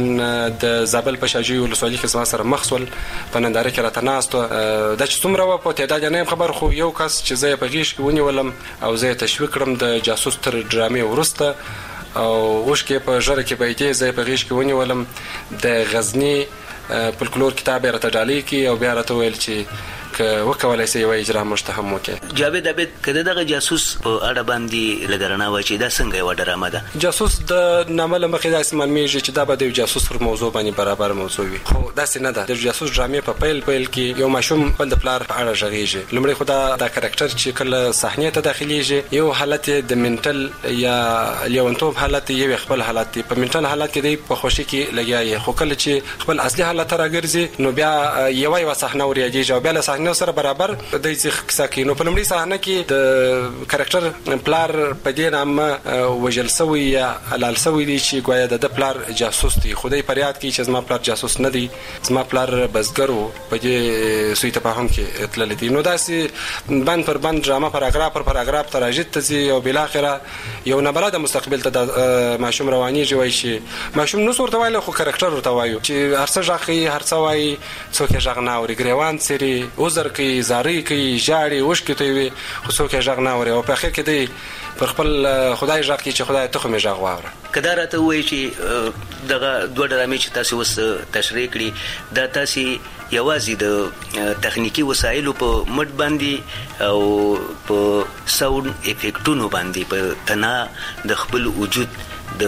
د زابل په شاجوی ولسوالۍ کې زما سره مخ سول، په ننداره کې راته ناست و. دا چې څومره وه په تعداد نه یم خبر، خو یو کس چې زه یې په غېږ کې ونیولم او زه یې تشویق کړم د جاسوس تر ډرامې وروسته او اوس کې په ژره کې به دې ځای په غیش کې ونیولم د غزنی فولکلور کتاب راته ډالۍ کی او بیا راته ویل چې که وکولای شي یو اجرا مشتهم وکړي. جاوید عبید کده دغه جاسوس په اړه باندې لګرنا و چې دا څنګه یو ډرامه ده. جاسوس د نامه مخې د اسمان میږي چې دا به د جاسوس پر موضوع باندې برابر موضوع وي، خو دا څه نه ده. د جاسوس ډرامې په پیل پیل کې یو ماشوم خپل د پلار په اړه غږیږي. لومړی خو دا د کاراکټر چې کله صحنې ته داخليږي یو حالت د منټل یا لیونتوب حالت یو خپل حالت په منټل حالت کې دی په خوشي کې لګیاي، خو کله چې خپل اصلي حالت راګرځي نو بیا یو یو صحنه وريږي او بیا له صحنه سره برابر د دې کیسه کې. نو په لومړي صحنه کې د کاراکټر پلار په دې نامه وجل سوی یا حلال سوی دی چې ګویا د پلار جاسوس دی. خدای پریاد کوي چې زما پلار جاسوس نه دی، زما پلار بزګرو په دې سوی تفاهم کې تلل دي. نو داسې بند پر بند ډرامه پاراګراف پر پاراګراف تراجت تزي او بل اخره یو نبرده مستقبل ته د ماشوم رواني جوړ شي. ماشوم نو ورته وایي خو کاراکټر ورته وایي چې هرڅه ځخي هرڅه وایي څوک یې ځغنا او ګریوان سری اوزر کوي زاري کوي جاړي وشکې ته وي خو څوک یې ځغنا او په اخر کې دی پر خپل خدای ځغ کې چې خدای ته خو مې ځغ واوره. کدا راته وایي چې دغه دوه ډرامې چې تاسو وس تشریح کړي دا تاسو یوازې د تخنیکی وسایلو په مټ باندې او په ساوند افیکټونو باندې په تنا د خپل وجود د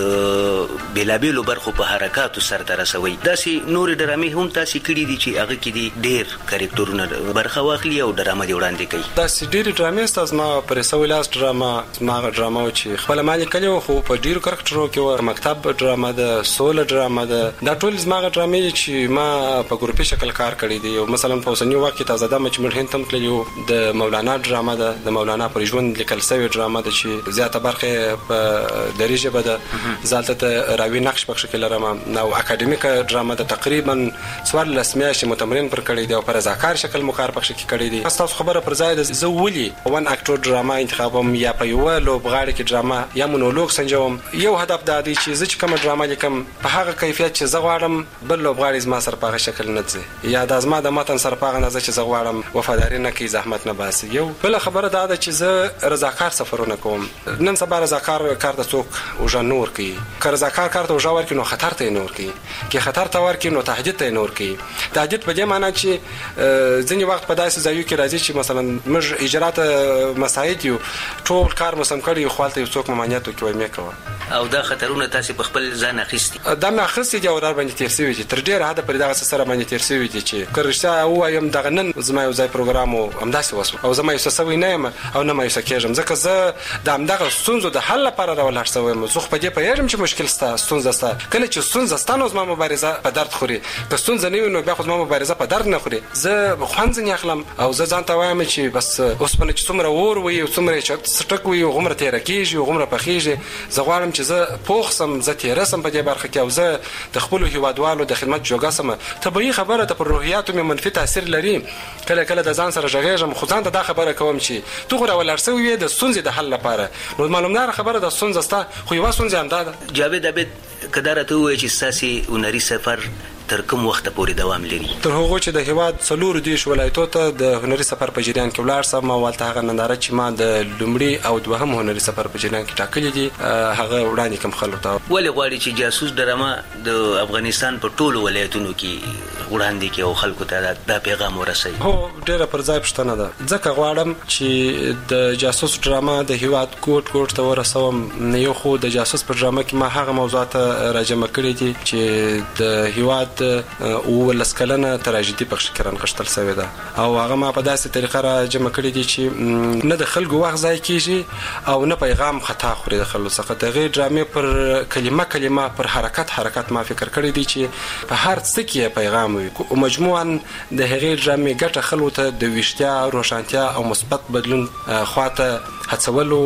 بلابلو برخو په حرکاتو سره ترسوي. داسې نور ډرامې هم تاسو کړي دي چې هغه کې دي ډېر کریکټرونه برخه واخلي او ډرامه دی وړاندې کوي. داسې ډېر ډرامې تاسو ما پر سوي لاس ډرامه ما ډرامه چې خپل مالک کړي خو په ډېر کریکټرو کې و مکتب ډرامه ده، سول ډرامه ده، دا ټول زما ډرامې چې ما په ګروپي شکل کار کړی دی. او مثلا په اوسنی وخت کې تازه د مچمر هند تم کلیو د مولانا ډرامه ده، د مولانا پر ژوند لیکل شوی ډرامه ده چې زیاته برخه په دریجه بده زالته ته راوي نقش پکښ کې لرم. نو اکیډمیک ډرامه د تقریبا څوار لسمیاشتې متمرن پر کړی دی او پر ذکر شکل مخار پکښ کې کړی دی. تاسو خبره پر ځای د زولي ون اکټور ډرامه انتخابم یا په یو لوبغاړي کې ډرامه یا مونولوګ سنجوم. یو هدف دا دی چې زه چې کوم ډرامه لیکم په هغه کیفیت چې زه غواړم بل لوبغاړي زما سره په شکل نه ځي یا د زما د متن سره په نه چې زه غواړم وفاداری نه کوي زحمت نه باسي. یو بل خبره دا ده چې زه رضاکار سفرونه کوم. نن سبا رضاکار کار د څوک او جنور کوي که رضاکار کار ته وژاور کې نو خطر ته نور کوي، کې خطر ته ور کې نو تهدید ته نور کوي. تهدید په دې معنی چې ځینې وخت په داسې ځایو کې راځي چې مثلا موږ اجرات مساعد یو ټول کار مسم کړی خو حالت یو څوک ممانعت کوي مې کوي او دا خطرونه تاسو په خپل ځان اخیستي. دا مې اخیستي دی او در باندې تیر شوی دي تر ډیره حد پر دغه سره باندې تیر شوی دي چې کرشته او ایم دغه نن زما یو ځای پروګرام او همداسې وسو او زما یو څه سوي نه یم او نه مې څه کېږم ځکه زه د همدغه ستونزو د حل لپاره راولار شوم. زه خو په دې پیژم چې مشکل ستا ستونزه ستا کله چې ستونزه ستانو زما مبارزه په درد خوري که ستونزه نه وي نو بیا خو زما مبارزه په درد نه خوري. زه خوند نه اخلم او زه ځان ته وایم چې بس اوس په چې څومره اور وي او څومره چې سټک وي او غمره تیر کیږي او غمره پخېږي. زه غواړم چې زه پوخ سم زه تیر سم په دې برخه کې او زه د خپل هیوادوالو د خدمت جوګه سم. طبيعي خبره ته پر روحیاتو مې منفي تاثیر لري. کله کله د ځان سره ژغېږم خو ځان ته دا خبره کوم چې تو غره ولرسوي د ستونزې د حل لپاره. نو معلومه خبره د ستونزه ستا خو یو ستونزه هم ده. جاوید عبید کدا راته وایي چې ساسي هنري سفر تر کوم وخت پورې دوام لري؟ تر هغه چې د هیواد څلور دیش ولایتو ته د هنري سفر په جریان کې ولاړ سم او ولته هغه ننداره چې ما د لومړي او دوهم هنري سفر په جریان کې ټاکلي دي هغه وړاندې کوم خلک ته. ولې غواړي چې جاسوس ډرامه د افغانستان په ټولو ولایتونو کې وړاندې کې او خلکو ته دا پیغام ورسوي؟ هو ډیره پر ځای پښتنه ده ځکه غواړم چې د جاسوس ډرامه د هیواد کوټ کوټ ته ورسوم. یو خو د جاسوس په ډرامه کې ما هغه موضوعات راجمع کړي دي چې د هیواد او لسکلنه تراژیدي پکښ کې رانغښتل شوی ده او هغه ما په داسې طریقه را جمع کړي دي چې نه د خلکو وخت ضایع کیږي او نه پیغام خطا خوري د خلکو څخه. د غیر ډرامې پر کلمه کلمه پر حرکت حرکت ما فکر کړی دي چې په هر څه کې پیغام وي او مجموعاً د غیر ډرامې ګټه خلکو ته د ویشتیا روښانتیا او مثبت بدلون خواته هڅولو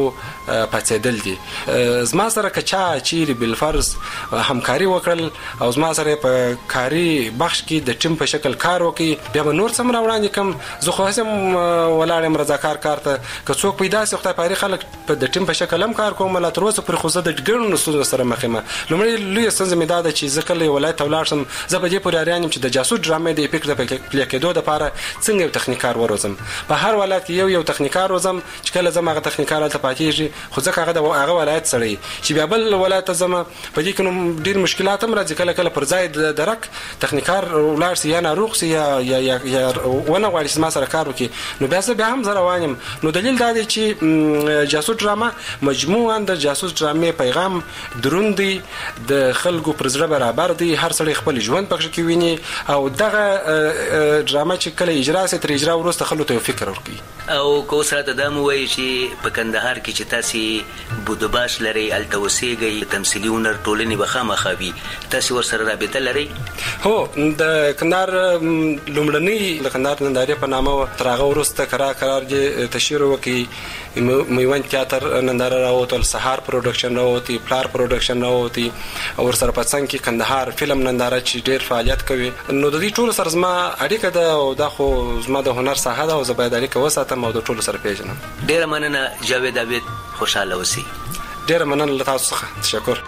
پاتېدل دي. زما سره کچا چیرې بل فرض همکاري وکړل او زما سره په کاری بخش کې د ټیم په شکل کار وکړي بیا به نور څومره وړاندې کوم. زه خو هم ولاړم رضاکار کار ته که څوک پیدا سي خدای پاره خلک په د ټیم په شکل هم کار کوم. لا تر اوسه پر خو زه د ګڼو ستونزو سره مخ یم. لومړی لوی ستونزه مې دا ده چې زه کله ولایت ته ولاړ شم زه په دې پورې اړین یم چې د جاسوس ډرامې د افیکټ د پلی کېدو لپاره څنګه یو تخنیکار وروزم. په هر ولایت کې یو یو تخنیکار وزم چې کله زه هغه تخنیکار ته پاتېږي خو ځکه هغه د هغه ولایت سړی چې بیا بل ولایت زما په دې کې نو ډیر مشکلات هم راځي کله کله پر ځای د درک تخنیکار ولار سي یا ناروغ سي یا یا یا ونه غواړي چې ما سره کار وکړي نو بیا زه بیا هم زه روانم نو دلیل دا دی چې جاسوس ډرامه مجموعاً د جاسوس ډرامې پیغام دروندي د خلکو پر زړه برابر دی هر سړی خپل ژوند پکې کې ویني او دغه ډرامه چې کله اجرا سي تر اجرا وروسته خلکو ته فکر ورکړي او کو سره ته د موي چې په کندهار کې چې تاسو بودباش لري التوسيږي تمثيلي هنر ټولنې بخامه خوي تاسو ور سره رابطه لري هو د کندهار لومړنی د کندهار نندارې په نامه ترغه وروسته قرار قرار کې تشیر وکي میوان تیاتر ننداره راوته سحر پروډکشن راوته پلار پروډکشن راوته او سره په څنګه کې کندهار فلم ننداره چې ډیر فعالیت کوي نو د دې ټول سره زما اړیکه ده او دا خو زما د هنر ساحه ده او زه باید اړیکه وساتم او د ټول سره پیژنم ډیر مننه جاوید عابد خوشاله اوسئ ډیر مننه له تاسو څخه تشکر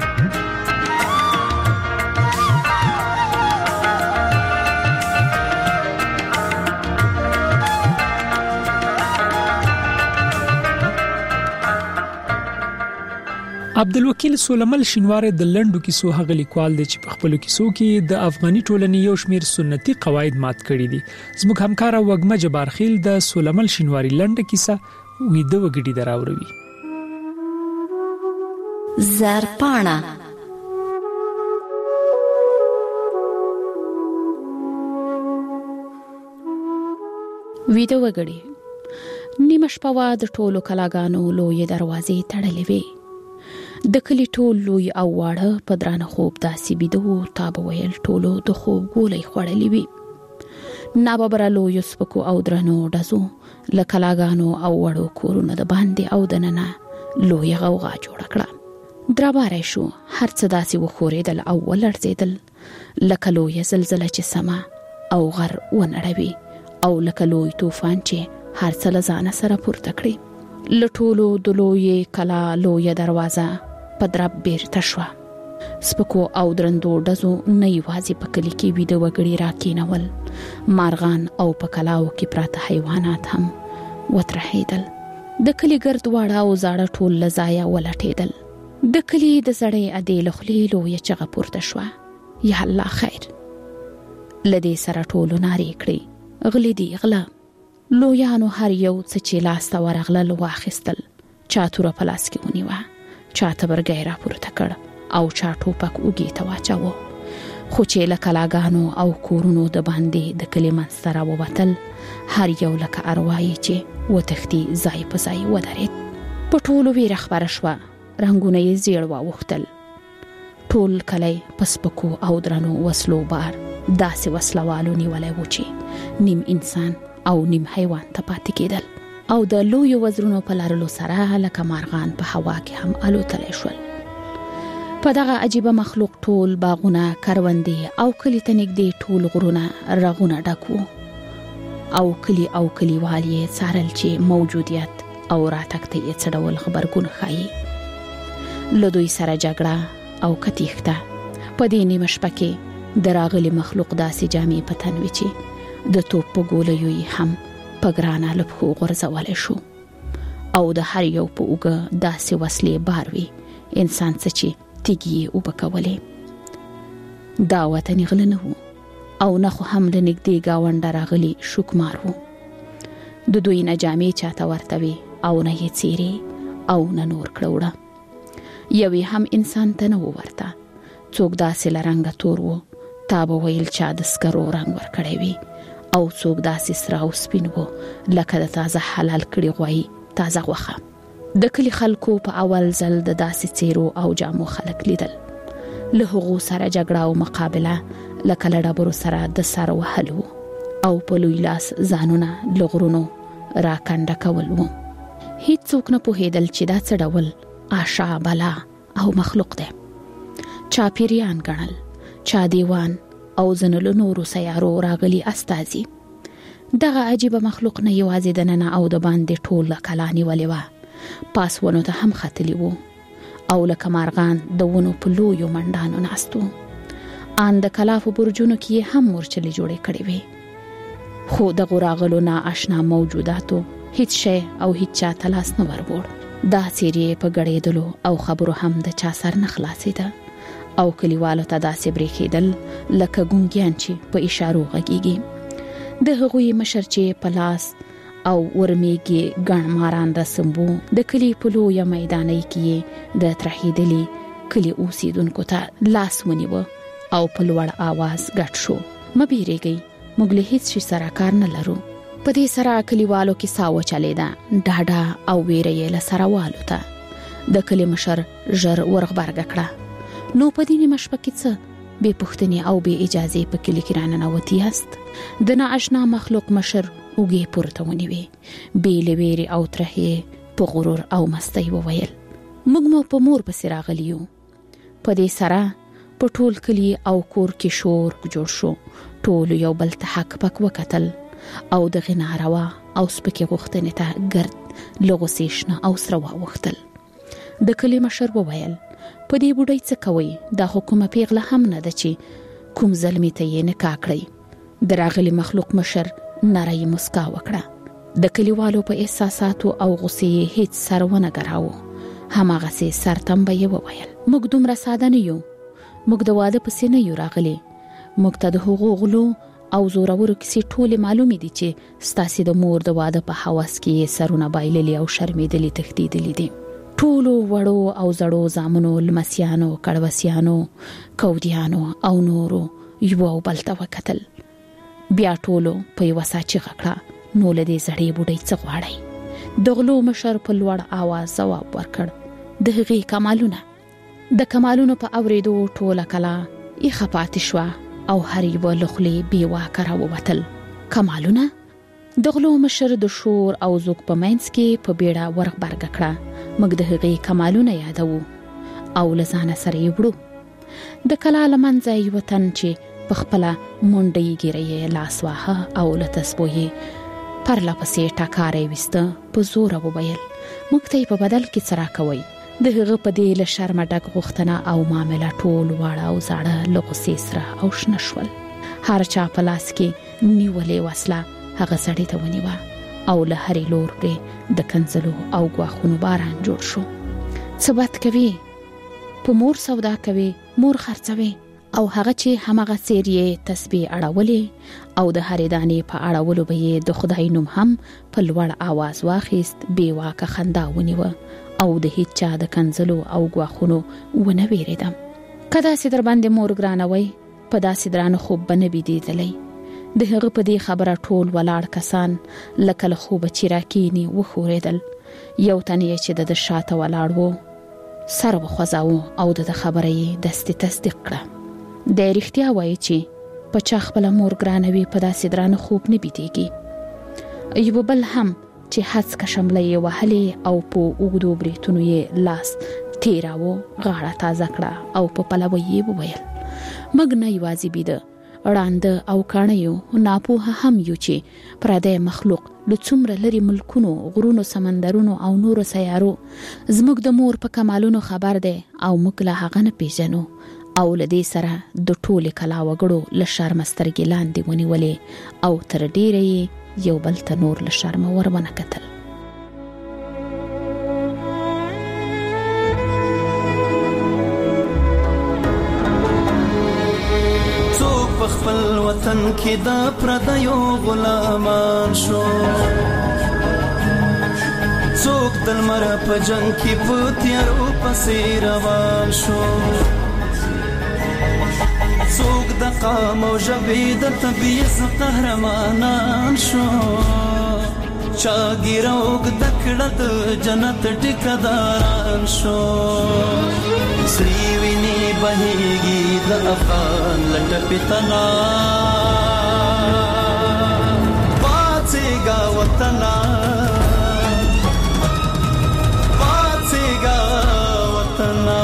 عبدالوکیل سولمل شینواری د لندو کیسو هغه لیکوال دی چې په خپل کیسو کې د افغاني ټولنې یو شمیر سنتي قواعد مات کړي دي زموږ همکار وګمه جبارخیل د سولمل شینواری لنډه کیسه ویده وګړي دراوروي زرپاڼه ویده وګړي نیمه شپه وا د ټولو کلاګانو لوی دروازې تړلې وي د کلی ټول لوی او واړه په درانه خوب داسې بيدو تاب ویل ټولو د خوب ګولې خړلې وي ناببره لوی سپکو او درنو دزو لکلاګانو او وړو کورونه د باندې او دننه لوی غوغا جوړ کړه دربارې شو هر څه داسې وخوریدل او ولړزیدل لکه لوی زلزلہ چې سما او غر ونړوي او لکه لوی طوفان چې هر څه لزانه سره پورته کړي لټولو د لوی کلا لوی دروازه په درب بیرته شو سپکو او درندو دزو نه یوازې په کلی کې ویده وګړي راکینول مارغان او په کلاو کې پراته حیوانات هم وترهیدل د کلی ګرد واړه او زاړه ټول لزایا ولټیدل د کلی د سړې اډې لخلې لوی چغه پورته شو یا الله خیر لدې سره ټول ناري کړی غلي دی غلا لویانو هر یو څه چې لاس ته ورغلل واخیستل چا توره په لاس کې ونیوه چا تبرګی را پورته کړ او چا ټوپک اوږې ته واچاوه خو چې له کلاګانو او کورونو د باندې د کلي منځ ته راووتل هر یو لکه اروايي چې وتښتي ځای په ځای ودرېد په ټولو ویره خپره شوه رنګونه یې زیړ واوښتل ټول کلی په سپکو او درنو وسلو بار داسې وسلوالو نیولی و چې نیم انسان او نیم حیوان ته پاتې کېدل او د لوی وزرونو په لرلو سره لکه مارغان په هوا کې هم الوتلی شول په دغه عجیبه مخلوق ټول باغونه کروندې او کلی ته نږدې ټول غرونه رغونه ډک وو او کلی او کلیوال یې څارل چې موجودیت او راتګ ته یې څه ډول غبرګون ښایي له دوی سره جګړه او کتیښته په دې نیمه شپه کې د راغلي مخلوق داسې جامې په تن وې چې د توپ په ګولیو یې هم په ګرانه له پښو غورځولی شو او د هر یو په اوږه داسې وسلې بار وي انسان څه چې تیږې یې اوبه کولې دا وطن غله نه و او نه خو هم له نږدې ګاونډه راغلي شوکمار و د دوی نه جامې چاته ورته وي او نه یې څیرې او نه نور کړه یوې هم انسان ته نه و ورته څوک داسې له رنګه تور و تا به ویل چا د سکرو رنګ ورکړی وي او څوک داسې سره او سپین و لکه د تازه حلال کړي غوښې تازه غوښه د کلي خلکو په اول ځل د داسې څیرو او جامو خلک لیدل له هغو سره جګړه او مقابله لکه له ډبرو سره د سر وهلو او په لوی لاس ځانونه له غرونو راکنډه کول و هیڅوک نه پوهېدل چې دا څه ډول آشا بلا او مخلوق دی چا پیریان ګڼل چا دیوان او ځنلو نورو سیارو راغلي استازي دغه عجیبه مخلوق نه یوازې د ننه او د باندې ټوله کلا نیولې وه پاسونو ته هم ختلي وو او لکه مارغان د ونو په لویو منډانو ناست وو ان د کلا په برجونو کې هم مورچلې جوړې کړې وې خو دغه راغلو نا آشنا موجوداتو هیڅ شی او هیڅ چا تلاس نه ورغور. دا سیری په غړېدلو او خبرو هم د چا سر نه خلاصېده او کلیوالو ته داسې برېښېدل لکه ګونګیان چې په اشارو غږیږي. د هغوی مشر چې په لاس او ورمیږي ګڼ ماران رسمبو د کلی په لویه میدانۍ کې د ترهېدلي کلی اوسیدونکو ته لاس ونیوه او په لوړ آواز ګډ شو: مه بیریږئ، موږ له هیڅ شي سره کار نه لرو. په دې سره کلیوالو کې ساوه چلیده، ډاډه او ویره یې له سره والوته. د کلی مشر ژر ورغبرګه کړه: نو په دې نیمه شپه کې څه بې پوښتنې او بې اجازې په کلي کې راننوتي یاست؟ د نااشنا مخلوق مشر اوږې پورته ونیوې، بې له ویرې او ترهې په غرور او مستۍ وویل: موږ مو په مور پسې راغلي یو. په دې سره په ټول کلي او کور کې شور جوړ شو. ټول یو بل ته حق پک وکتل او د غناروا او سپکې غوښتنې ته ګرد لغوسې شنه او سره واوښتل. د کلي مشر وویل: په دې بوډۍ څه کوئ؟ دا حکومه پیغله هم نه ده چې کوم ظلمي ته یې نکاح کړئ. د راغلي مخلوق مشر نری مسکا وکړه. د کلیوالو په احساساتو او غصې هیڅ سر ونه ګراوه. هماغسې سر تمبه یې وویل: موږ دومره ساده نه یو، موږ د واده پسې نه یو راغلي. موږ ته د هغو غلو او زورورو کیسې ټولې معلومې دي چې ستاسې د مور د واده په هوس کې سرونه بایللي او شرمېدلي تښتېدلي دي. ټولو وړو او زړو زامنو، لمسیانو، کړوسیانو، کودیانو او نورو یو او بل ته وکتل. بیا ټولو په یوه ساه چیغه کړه: نو له دې زړې بوډۍ څه غواړئ؟ د غلو مشر په لوړ آواز ځواب ورکړ: د هغې کمالونه. د کمالونو په اورېدو ټوله کلا یخه پاتې شوه او هر یوه له خولې بې واکه راووتل. کمالونه؟ د غلو مشر د شور او زوږ په منځ کې په بیړه ورغبرګه کړه: موږ د هغې کمالونه یادوو او له ځانه سره یې وړو. د کلا له منځه یوه تن چې په خپله منډه یې ږیره یې لاس واهه او له تسبو یې پرله پسې ټکاری ویسته په زوره وویل: موږ ته یې په بدل کې څه راکوئ؟ د هغه په دې له شرمه ډک غوښتنه او معامله ټول واړه او زاړه له غوسې سره او شنه شول. هر چا په لاس کې نیولې وسله هغه سړي ته ونیوه او له هرې لور پرې د کنځلو او ګواښونو باران جوړ شو. څه بد کوي؟ په مور سودا کوي، مور خرڅوي. او هغه چې همغه څیر یې تسبیح اړولې او د هرې دانې په اړولو به یې د خدای نوم هم په لوړ آواز واخیست، بې واکه خندا ونیوه او د هیڅ چا د کنځلو او ګواښونو ونه ویرېدم. که داسې در باندې مور ګرانه وی، په داسې درانه خوب به نه بیدېدلی. د هغه په دې خبره ټول ولاړ کسان لکه له خوبه چې راکیني وښورېدل. یو تن یې چې د شاته ولاړ و سر وخوځاوه او د خبره یې دستې تصدیق کړه. د رښتیا وایي چې په چا خپله مور ګرانه وي په داسې درانه خوب نه بیدېږي. یو بل هم چې هڅکه شمله یې وهلې او په اوږدو بریتونو یې لاس تیراوه غاړه تازه کړه او په پلوه یې وویل: موږ نه یوازې بیده، ړانده او کاڼه یو، ناپوهه هم یو چې پردی مخلوق له څومره لرې ملکونو، غرونو، سمندرونو او نورو سیارو زموږ د مور په کمالونو خبر دی او موږ له هغه نه پیژنو. او له دې سره د ټولې کلا وګړو له شرمه سترګې لاندې ونیولې او تر ډیره یې یو بل ته نور له شرمه ور ونه کتل. څوک په خپل وطن کې د پردیو غلامان شو، څوک د لمر په جنګ کې په تیارو پسې روان شو، څوک د قام او ژبې د تبعیض قهرمانان شو، چا ږیره اوږده کړه د جنت ټیکهداران شو. سرې وینې بهیږي د افغان له ټپې تنا، پاڅېږه وطنه پاڅېږه وطنه.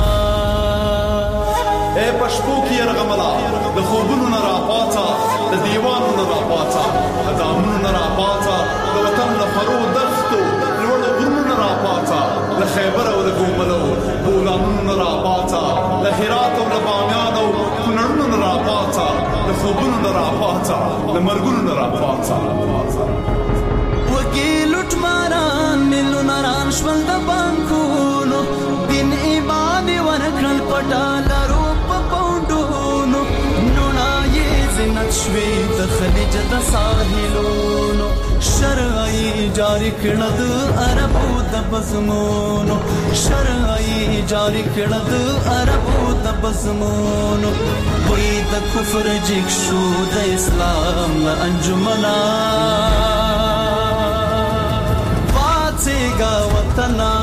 ای پشپو کې یرغملا د خوبونو نه راپاڅه، د دیوانو نه راپاڅه، د دامونو نه راپاڅه، د وطن له فرو دښتو لوړو غرونو نه راپاڅه، له خیبر او د ګوملو بولانونو نه راپاڅه، له هرات او له بامیان او کونړونو نه راپاڅه، د خوبونو نه راپاڅه، له مرګونو نه راپاڅه. وږي لوټ ما شول د بانکونو دین ایمان ورکړل پټالرو په پوندونو نونای زینت شوي د خلیج د ساحلونو شرعي جاری کړه د عربو د بزمونو شرعي جاری کړه د عربو د بزمونو وې د کفر جګ شو د اسلام له انجمنا واڅېګا وطنا